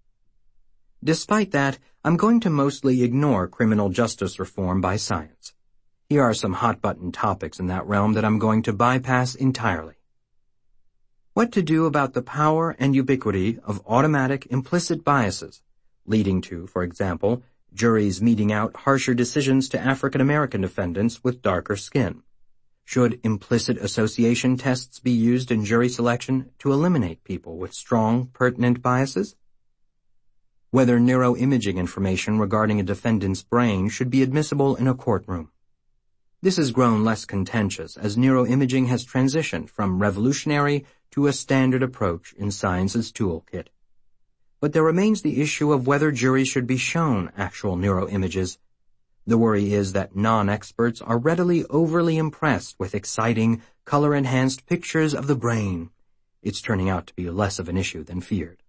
[SPEAKER 1] Despite that, I'm going to mostly ignore criminal justice reform by science. Here are some hot-button topics in that realm that I'm going to bypass entirely. What to do about the power and ubiquity of automatic implicit biases, leading to, for example, juries meting out harsher decisions to African American defendants with darker skin. Should implicit association tests be used in jury selection to eliminate people with strong, pertinent biases? Whether neuroimaging information regarding a defendant's brain should be admissible in a courtroom. This has grown less contentious as neuroimaging has transitioned from revolutionary to a standard approach in science's toolkit. But there remains the issue of whether juries should be shown actual neuroimages. The worry is that non-experts are readily overly impressed with exciting, color-enhanced pictures of the brain. It's turning out to be less of an issue than feared.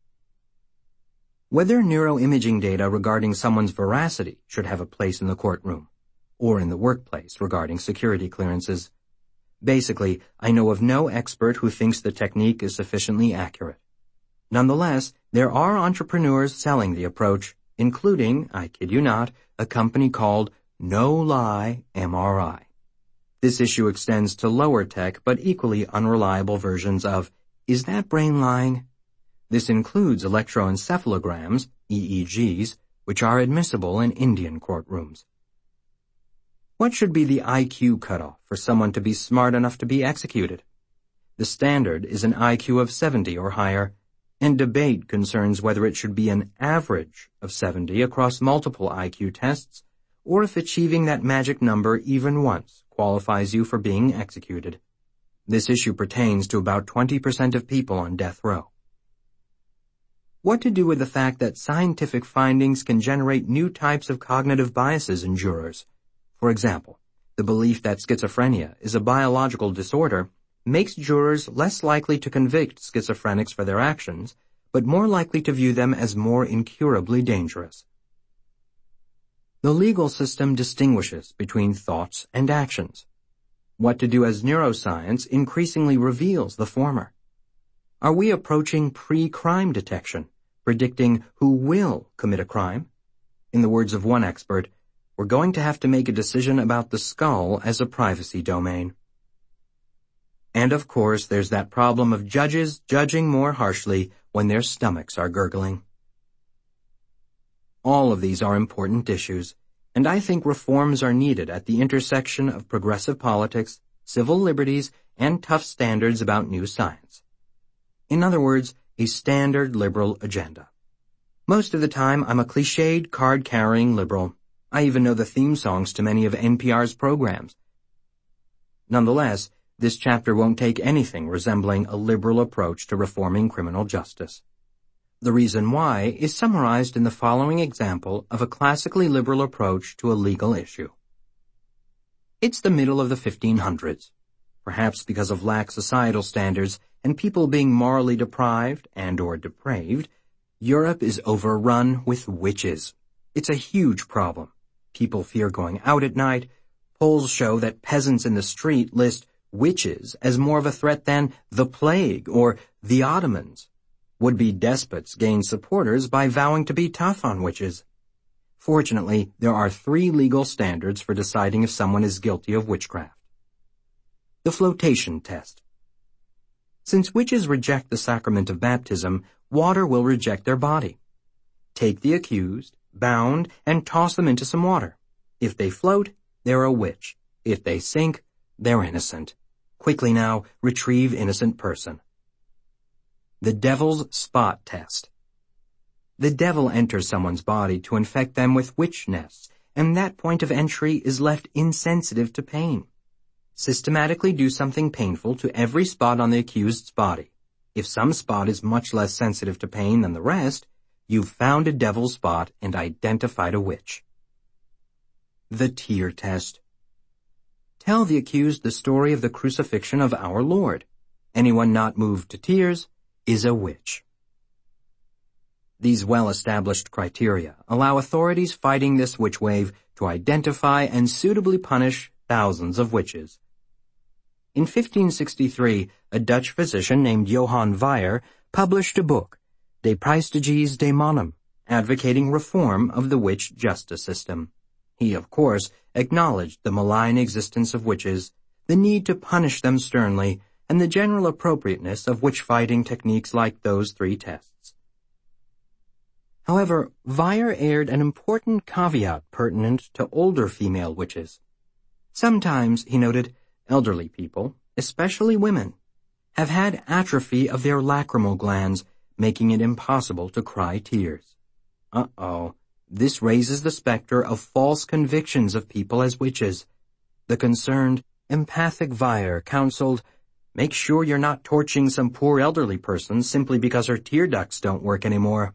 [SPEAKER 1] Whether neuroimaging data regarding someone's veracity should have a place in the courtroom, or in the workplace regarding security clearances. Basically, I know of no expert who thinks the technique is sufficiently accurate. Nonetheless, there are entrepreneurs selling the approach, including, I kid you not, a company called No Lie M R I. This issue extends to lower tech but equally unreliable versions of, is that brain lying? This includes electroencephalograms, E E Gs, which are admissible in Indian courtrooms. What should be the I Q cutoff for someone to be smart enough to be executed? The standard is an I Q of seventy or higher, and debate concerns whether it should be an average of seventy across multiple I Q tests, or if achieving that magic number even once qualifies you for being executed. This issue pertains to about twenty percent of people on death row. What to do with the fact that scientific findings can generate new types of cognitive biases in jurors? For example, the belief that schizophrenia is a biological disorder makes jurors less likely to convict schizophrenics for their actions, but more likely to view them as more incurably dangerous. The legal system distinguishes between thoughts and actions. What to do as neuroscience increasingly reveals the former. Are we approaching pre-crime detection, predicting who will commit a crime? In the words of one expert, we're going to have to make a decision about the skull as a privacy domain. And of course, there's that problem of judges judging more harshly when their stomachs are gurgling. All of these are important issues, and I think reforms are needed at the intersection of progressive politics, civil liberties, and tough standards about new science. In other words, a standard liberal agenda. Most of the time, I'm a cliched, card-carrying liberal. I even know the theme songs to many of N P R's programs. Nonetheless, this chapter won't take anything resembling a liberal approach to reforming criminal justice. The reason why is summarized in the following example of a classically liberal approach to a legal issue. It's the middle of the fifteen hundreds. Perhaps because of lax societal standards and people being morally deprived and or depraved, Europe is overrun with witches. It's a huge problem. People fear going out at night. Polls show that peasants in the street list witches as more of a threat than the plague or the Ottomans. Would-be despots gain supporters by vowing to be tough on witches. Fortunately, there are three legal standards for deciding if someone is guilty of witchcraft. The flotation test. Since witches reject the sacrament of baptism, water will reject their body. Take the accused, bound, and toss them into some water. If they float, they're a witch. If they sink, they're innocent. Quickly now, retrieve innocent person. The devil's spot test. The devil enters someone's body to infect them with witch nests, and that point of entry is left insensitive to pain. Systematically do something painful to every spot on the accused's body. If some spot is much less sensitive to pain than the rest, you've found a devil's spot and identified a witch. The tear test. Tell the accused the story of the crucifixion of our Lord. Anyone not moved to tears is a witch. These well-established criteria allow authorities fighting this witch wave to identify and suitably punish thousands of witches. In fifteen sixty-three, a Dutch physician named Johann Weyer published a book, De Praestiges Daemonum, advocating reform of the witch justice system. He, of course, acknowledged the malign existence of witches, the need to punish them sternly, and the general appropriateness of witch-fighting techniques like those three tests. However, Weyer aired an important caveat pertinent to older female witches. Sometimes, he noted, elderly people, especially women, have had atrophy of their lacrimal glands, making it impossible to cry tears. Uh-oh, this raises the specter of false convictions of people as witches. The concerned, empathic Weyer counseled, make sure you're not torching some poor elderly person simply because her tear ducts don't work anymore.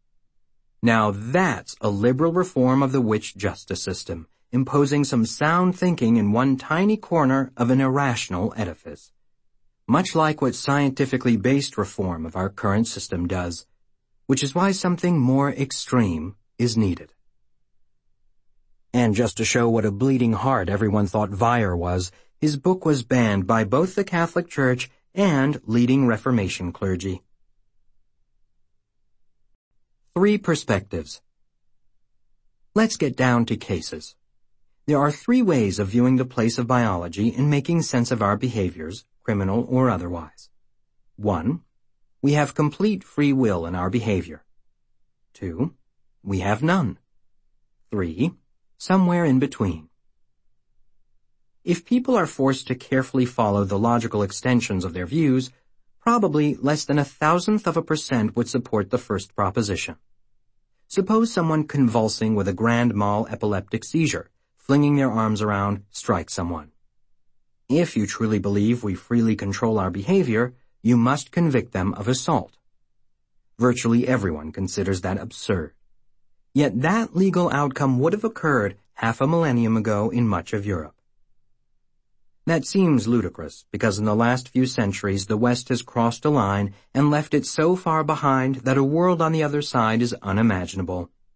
[SPEAKER 1] Now that's a liberal reform of the witch justice system, imposing some sound thinking in one tiny corner of an irrational edifice. Much like what scientifically based reform of our current system does, which is why something more extreme is needed. And just to show what a bleeding heart everyone thought Weyer was, his book was banned by both the Catholic Church and leading Reformation clergy. Three perspectives. Let's get down to cases. There are three ways of viewing the place of biology in making sense of our behaviors, criminal or otherwise. One, we have complete free will in our behavior. Two, we have none. Three, somewhere in between. If people are forced to carefully follow the logical extensions of their views, probably less than a thousandth of a percent would support the first proposition. Suppose someone convulsing with a grand mal epileptic seizure, flinging their arms around, strikes someone. If you truly believe we freely control our behavior, you must convict them of assault. Virtually everyone considers that absurd. Yet that legal outcome would have occurred half a millennium ago in much of Europe. That seems ludicrous, because in the last few centuries the West has crossed a line and left it so far behind that a world on the other side is unimaginable.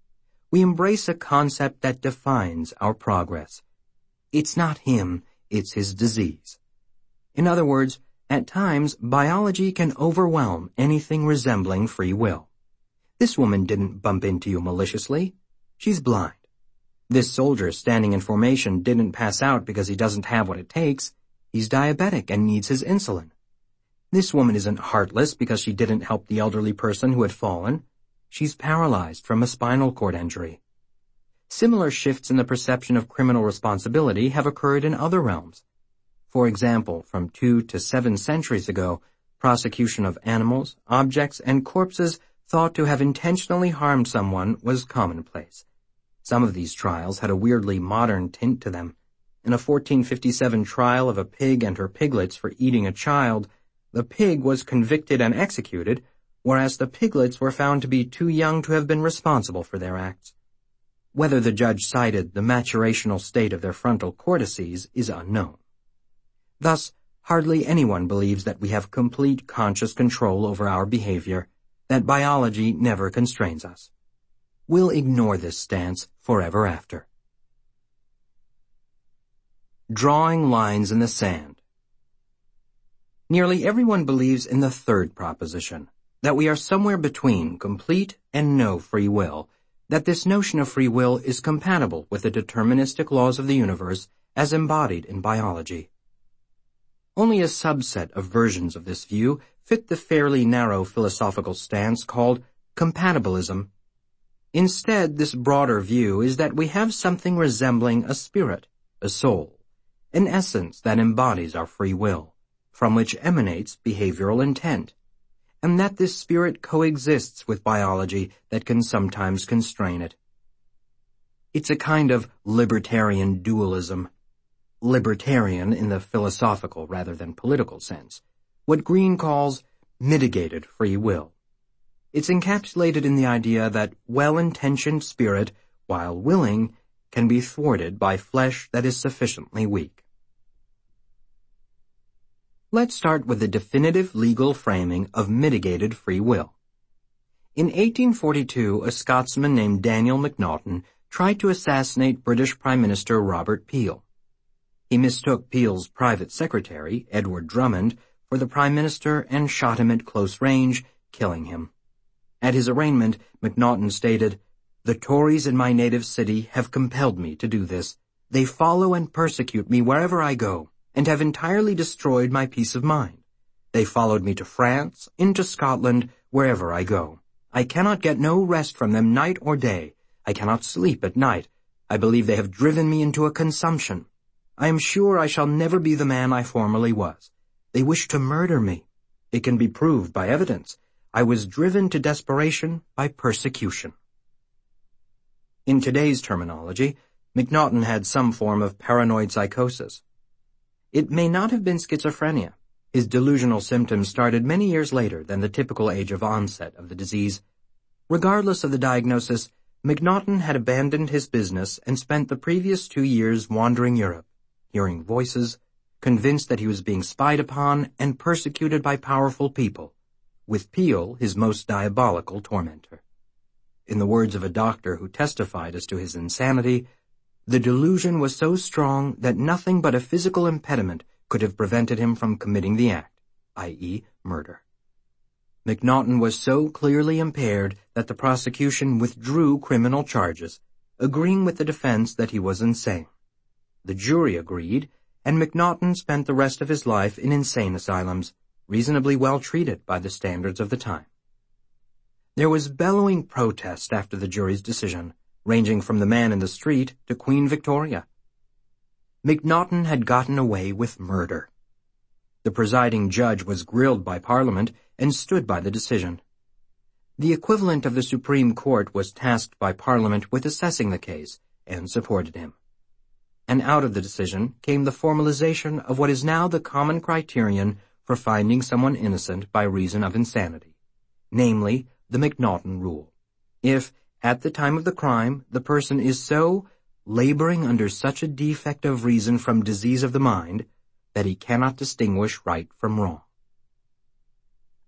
[SPEAKER 1] we embrace a concept that defines our progress. It's not him, it's his disease. In other words, at times, biology can overwhelm anything resembling free will. This woman didn't bump into you maliciously. She's blind. This soldier standing in formation didn't pass out because he doesn't have what it takes. He's diabetic and needs his insulin. This woman isn't heartless because she didn't help the elderly person who had fallen. She's paralyzed from a spinal cord injury. Similar shifts in the perception of criminal responsibility have occurred in other realms. For example, from two to seven centuries ago, prosecution of animals, objects, and corpses thought to have intentionally harmed someone was commonplace. Some of these trials had a weirdly modern tint to them. In a fourteen fifty-seven trial of a pig and her piglets for eating a child, the pig was convicted and executed, whereas the piglets were found to be too young to have been responsible for their acts. Whether the judge cited the maturational state of their frontal cortices is unknown. Thus, hardly anyone believes that we have complete conscious control over our behavior, that biology never constrains us. We'll ignore this stance forever after. Drawing lines in the sand. Nearly everyone believes in the third proposition, that we are somewhere between complete and no free will, that this notion of free will is compatible with the deterministic laws of the universe as embodied in biology. Only a subset of versions of this view fit the fairly narrow philosophical stance called compatibilism. Instead, this broader view is that we have something resembling a spirit, a soul, an essence that embodies our free will, from which emanates behavioral intent, and that this spirit coexists with biology that can sometimes constrain it. It's a kind of libertarian dualism. Libertarian in the philosophical rather than political sense, what Green calls mitigated free will. It's encapsulated in the idea that well-intentioned spirit, while willing, can be thwarted by flesh that is sufficiently weak. Let's start with the definitive legal framing of mitigated free will. In eighteen forty-two, a Scotsman named Daniel Macnaghten tried to assassinate British Prime Minister Robert Peel. He mistook Peel's private secretary, Edward Drummond, for the Prime Minister and shot him at close range, killing him. At his arraignment, Macnaghten stated, "The Tories in my native city have compelled me to do this. They follow and persecute me wherever I go, and have entirely destroyed my peace of mind. They followed me to France, into Scotland, wherever I go. I cannot get no rest from them night or day. I cannot sleep at night. I believe they have driven me into a consumption. I am sure I shall never be the man I formerly was. They wish to murder me. It can be proved by evidence. I was driven to desperation by persecution." In today's terminology, Macnaghten had some form of paranoid psychosis. It may not have been schizophrenia. His delusional symptoms started many years later than the typical age of onset of the disease. Regardless of the diagnosis, Macnaghten had abandoned his business and spent the previous two years wandering Europe, hearing voices, convinced that he was being spied upon and persecuted by powerful people, with Peel his most diabolical tormentor. In the words of a doctor who testified as to his insanity, the delusion was so strong that nothing but a physical impediment could have prevented him from committing the act, that is, murder. Macnaghten was so clearly impaired that the prosecution withdrew criminal charges, agreeing with the defense that he was insane. The jury agreed, and Macnaghten spent the rest of his life in insane asylums, reasonably well treated by the standards of the time. There was bellowing protest after the jury's decision, ranging from the man in the street to Queen Victoria. Macnaghten had gotten away with murder. The presiding judge was grilled by Parliament and stood by the decision. The equivalent of the Supreme Court was tasked by Parliament with assessing the case and supported him. And out of the decision came the formalization of what is now the common criterion for finding someone innocent by reason of insanity, namely, the Macnaghten rule. If, at the time of the crime, the person is so laboring under such a defect of reason from disease of the mind that he cannot distinguish right from wrong.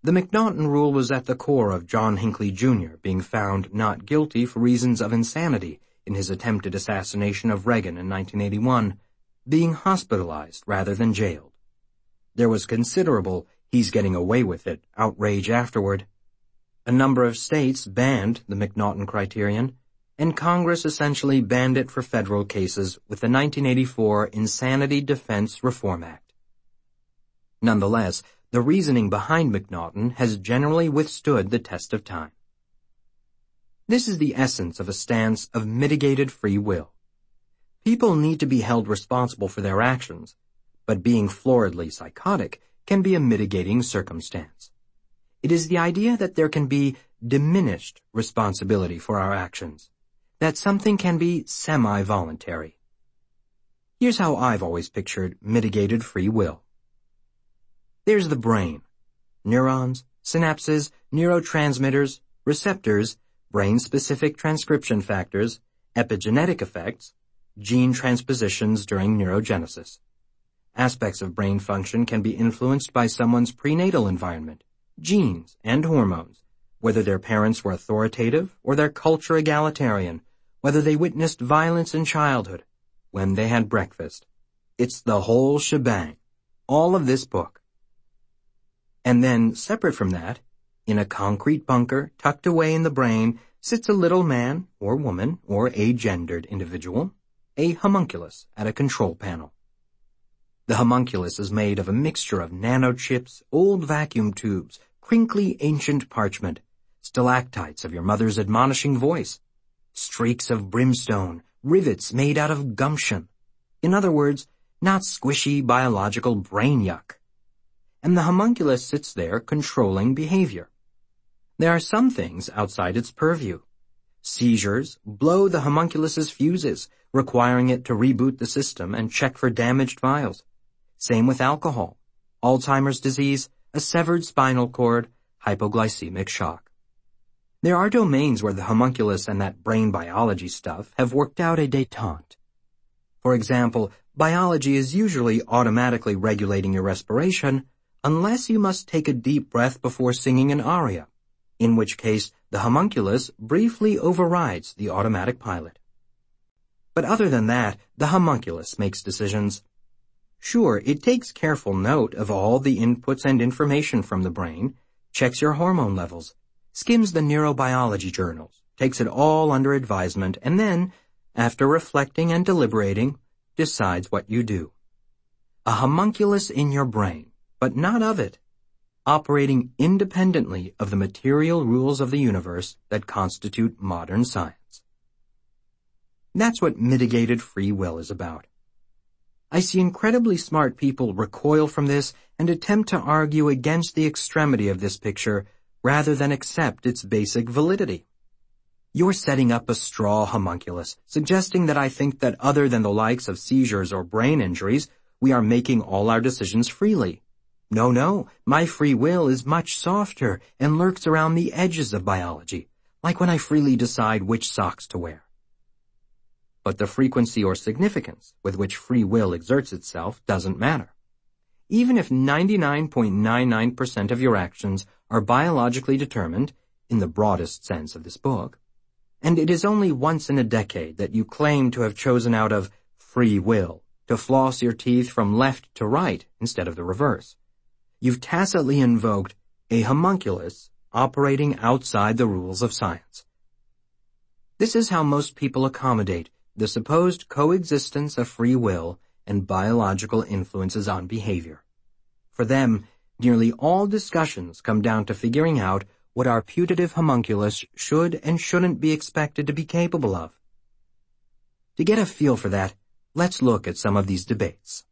[SPEAKER 1] The McNaughton rule was at the core of John Hinckley Junior being found not guilty for reasons of insanity in his attempted assassination of Reagan in nineteen eighty-one, being hospitalized rather than jailed. There was considerable "he's getting away with it" outrage afterward. A number of states banned the McNaughton criterion, and Congress essentially banned it for federal cases with the nineteen eighty-four Insanity Defense Reform Act. Nonetheless, the reasoning behind McNaughton has generally withstood the test of time. This is the essence of a stance of mitigated free will. People need to be held responsible for their actions, but being floridly psychotic can be a mitigating circumstance. It is the idea that there can be diminished responsibility for our actions, that something can be semi-voluntary. Here's how I've always pictured mitigated free will. There's the brain. Neurons, synapses, neurotransmitters, receptors, brain-specific transcription factors, epigenetic effects, gene transpositions during neurogenesis. Aspects of brain function can be influenced by someone's prenatal environment, genes, and hormones, whether their parents were authoritative or their culture egalitarian, whether they witnessed violence in childhood, when they had breakfast. It's the whole shebang, all of this book. And then, separate from that, in a concrete bunker tucked away in the brain sits a little man or woman or agendered individual, a homunculus at a control panel. The homunculus is made of a mixture of nanochips, old vacuum tubes, crinkly ancient parchment, stalactites of your mother's admonishing voice, streaks of brimstone, rivets made out of gumption. In other words, not squishy biological brain yuck. And the homunculus sits there controlling behavior. There are some things outside its purview. Seizures blow the homunculus's fuses, requiring it to reboot the system and check for damaged files. Same with alcohol, Alzheimer's disease, a severed spinal cord, hypoglycemic shock. There are domains where the homunculus and that brain biology stuff have worked out a détente. For example, biology is usually automatically regulating your respiration, unless you must take a deep breath before singing an aria, in which case the homunculus briefly overrides the automatic pilot. But other than that, the homunculus makes decisions. Sure, it takes careful note of all the inputs and information from the brain, checks your hormone levels, skims the neurobiology journals, takes it all under advisement, and then, after reflecting and deliberating, decides what you do. A homunculus in your brain, but not of it, operating independently of the material rules of the universe that constitute modern science. That's what mitigated free will is about. I see incredibly smart people recoil from this and attempt to argue against the extremity of this picture rather than accept its basic validity. You're setting up a straw homunculus, suggesting that I think that other than the likes of seizures or brain injuries, we are making all our decisions freely. No, no, my free will is much softer and lurks around the edges of biology, like when I freely decide which socks to wear. But the frequency or significance with which free will exerts itself doesn't matter. Even if ninety-nine point nine nine percent of your actions are biologically determined, in the broadest sense of this book, and it is only once in a decade that you claim to have chosen out of free will to floss your teeth from left to right instead of the reverse, you've tacitly invoked a homunculus operating outside the rules of science. This is how most people accommodate the supposed coexistence of free will and biological influences on behavior. For them, nearly all discussions come down to figuring out what our putative homunculus should and shouldn't be expected to be capable of. To get a feel for that, let's look at some of these debates.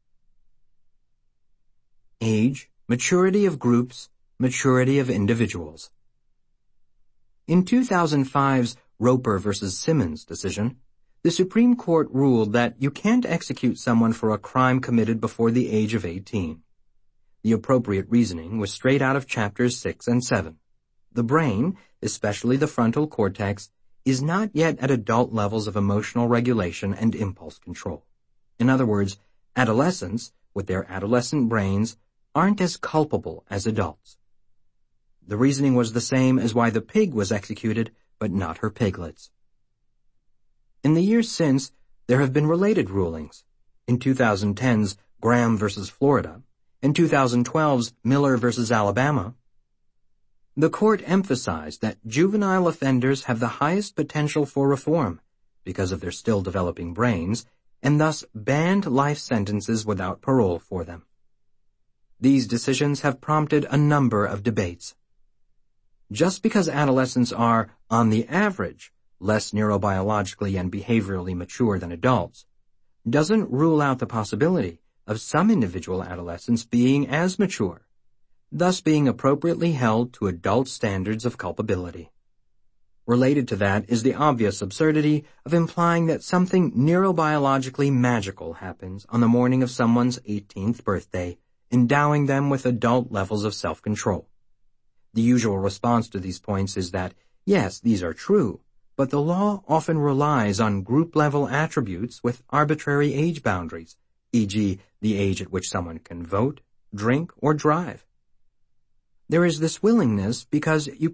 [SPEAKER 1] Age, maturity of groups, maturity of individuals. In two thousand five's Roper versus Simmons decision, the Supreme Court ruled that you can't execute someone for a crime committed before the age of eighteen. The appropriate reasoning was straight out of chapters six and seven. The brain, especially the frontal cortex, is not yet at adult levels of emotional regulation and impulse control. In other words, adolescents, with their adolescent brains, aren't as culpable as adults. The reasoning was the same as why the pig was executed, but not her piglets. In the years since, there have been related rulings. In twenty ten's Graham versus Florida, and twenty twelve's Miller versus Alabama, the court emphasized that juvenile offenders have the highest potential for reform because of their still developing brains, and thus banned life sentences without parole for them. These decisions have prompted a number of debates. Just because adolescents are, on the average, less neurobiologically and behaviorally mature than adults, doesn't rule out the possibility of some individual adolescents being as mature, thus being appropriately held to adult standards of culpability. Related to that is the obvious absurdity of implying that something neurobiologically magical happens on the morning of someone's eighteenth birthday, endowing them with adult levels of self-control. The usual response to these points is that, yes, these are true, but the law often relies on group-level attributes with arbitrary age boundaries, for example the age at which someone can vote, drink, or drive. There is this willingness because you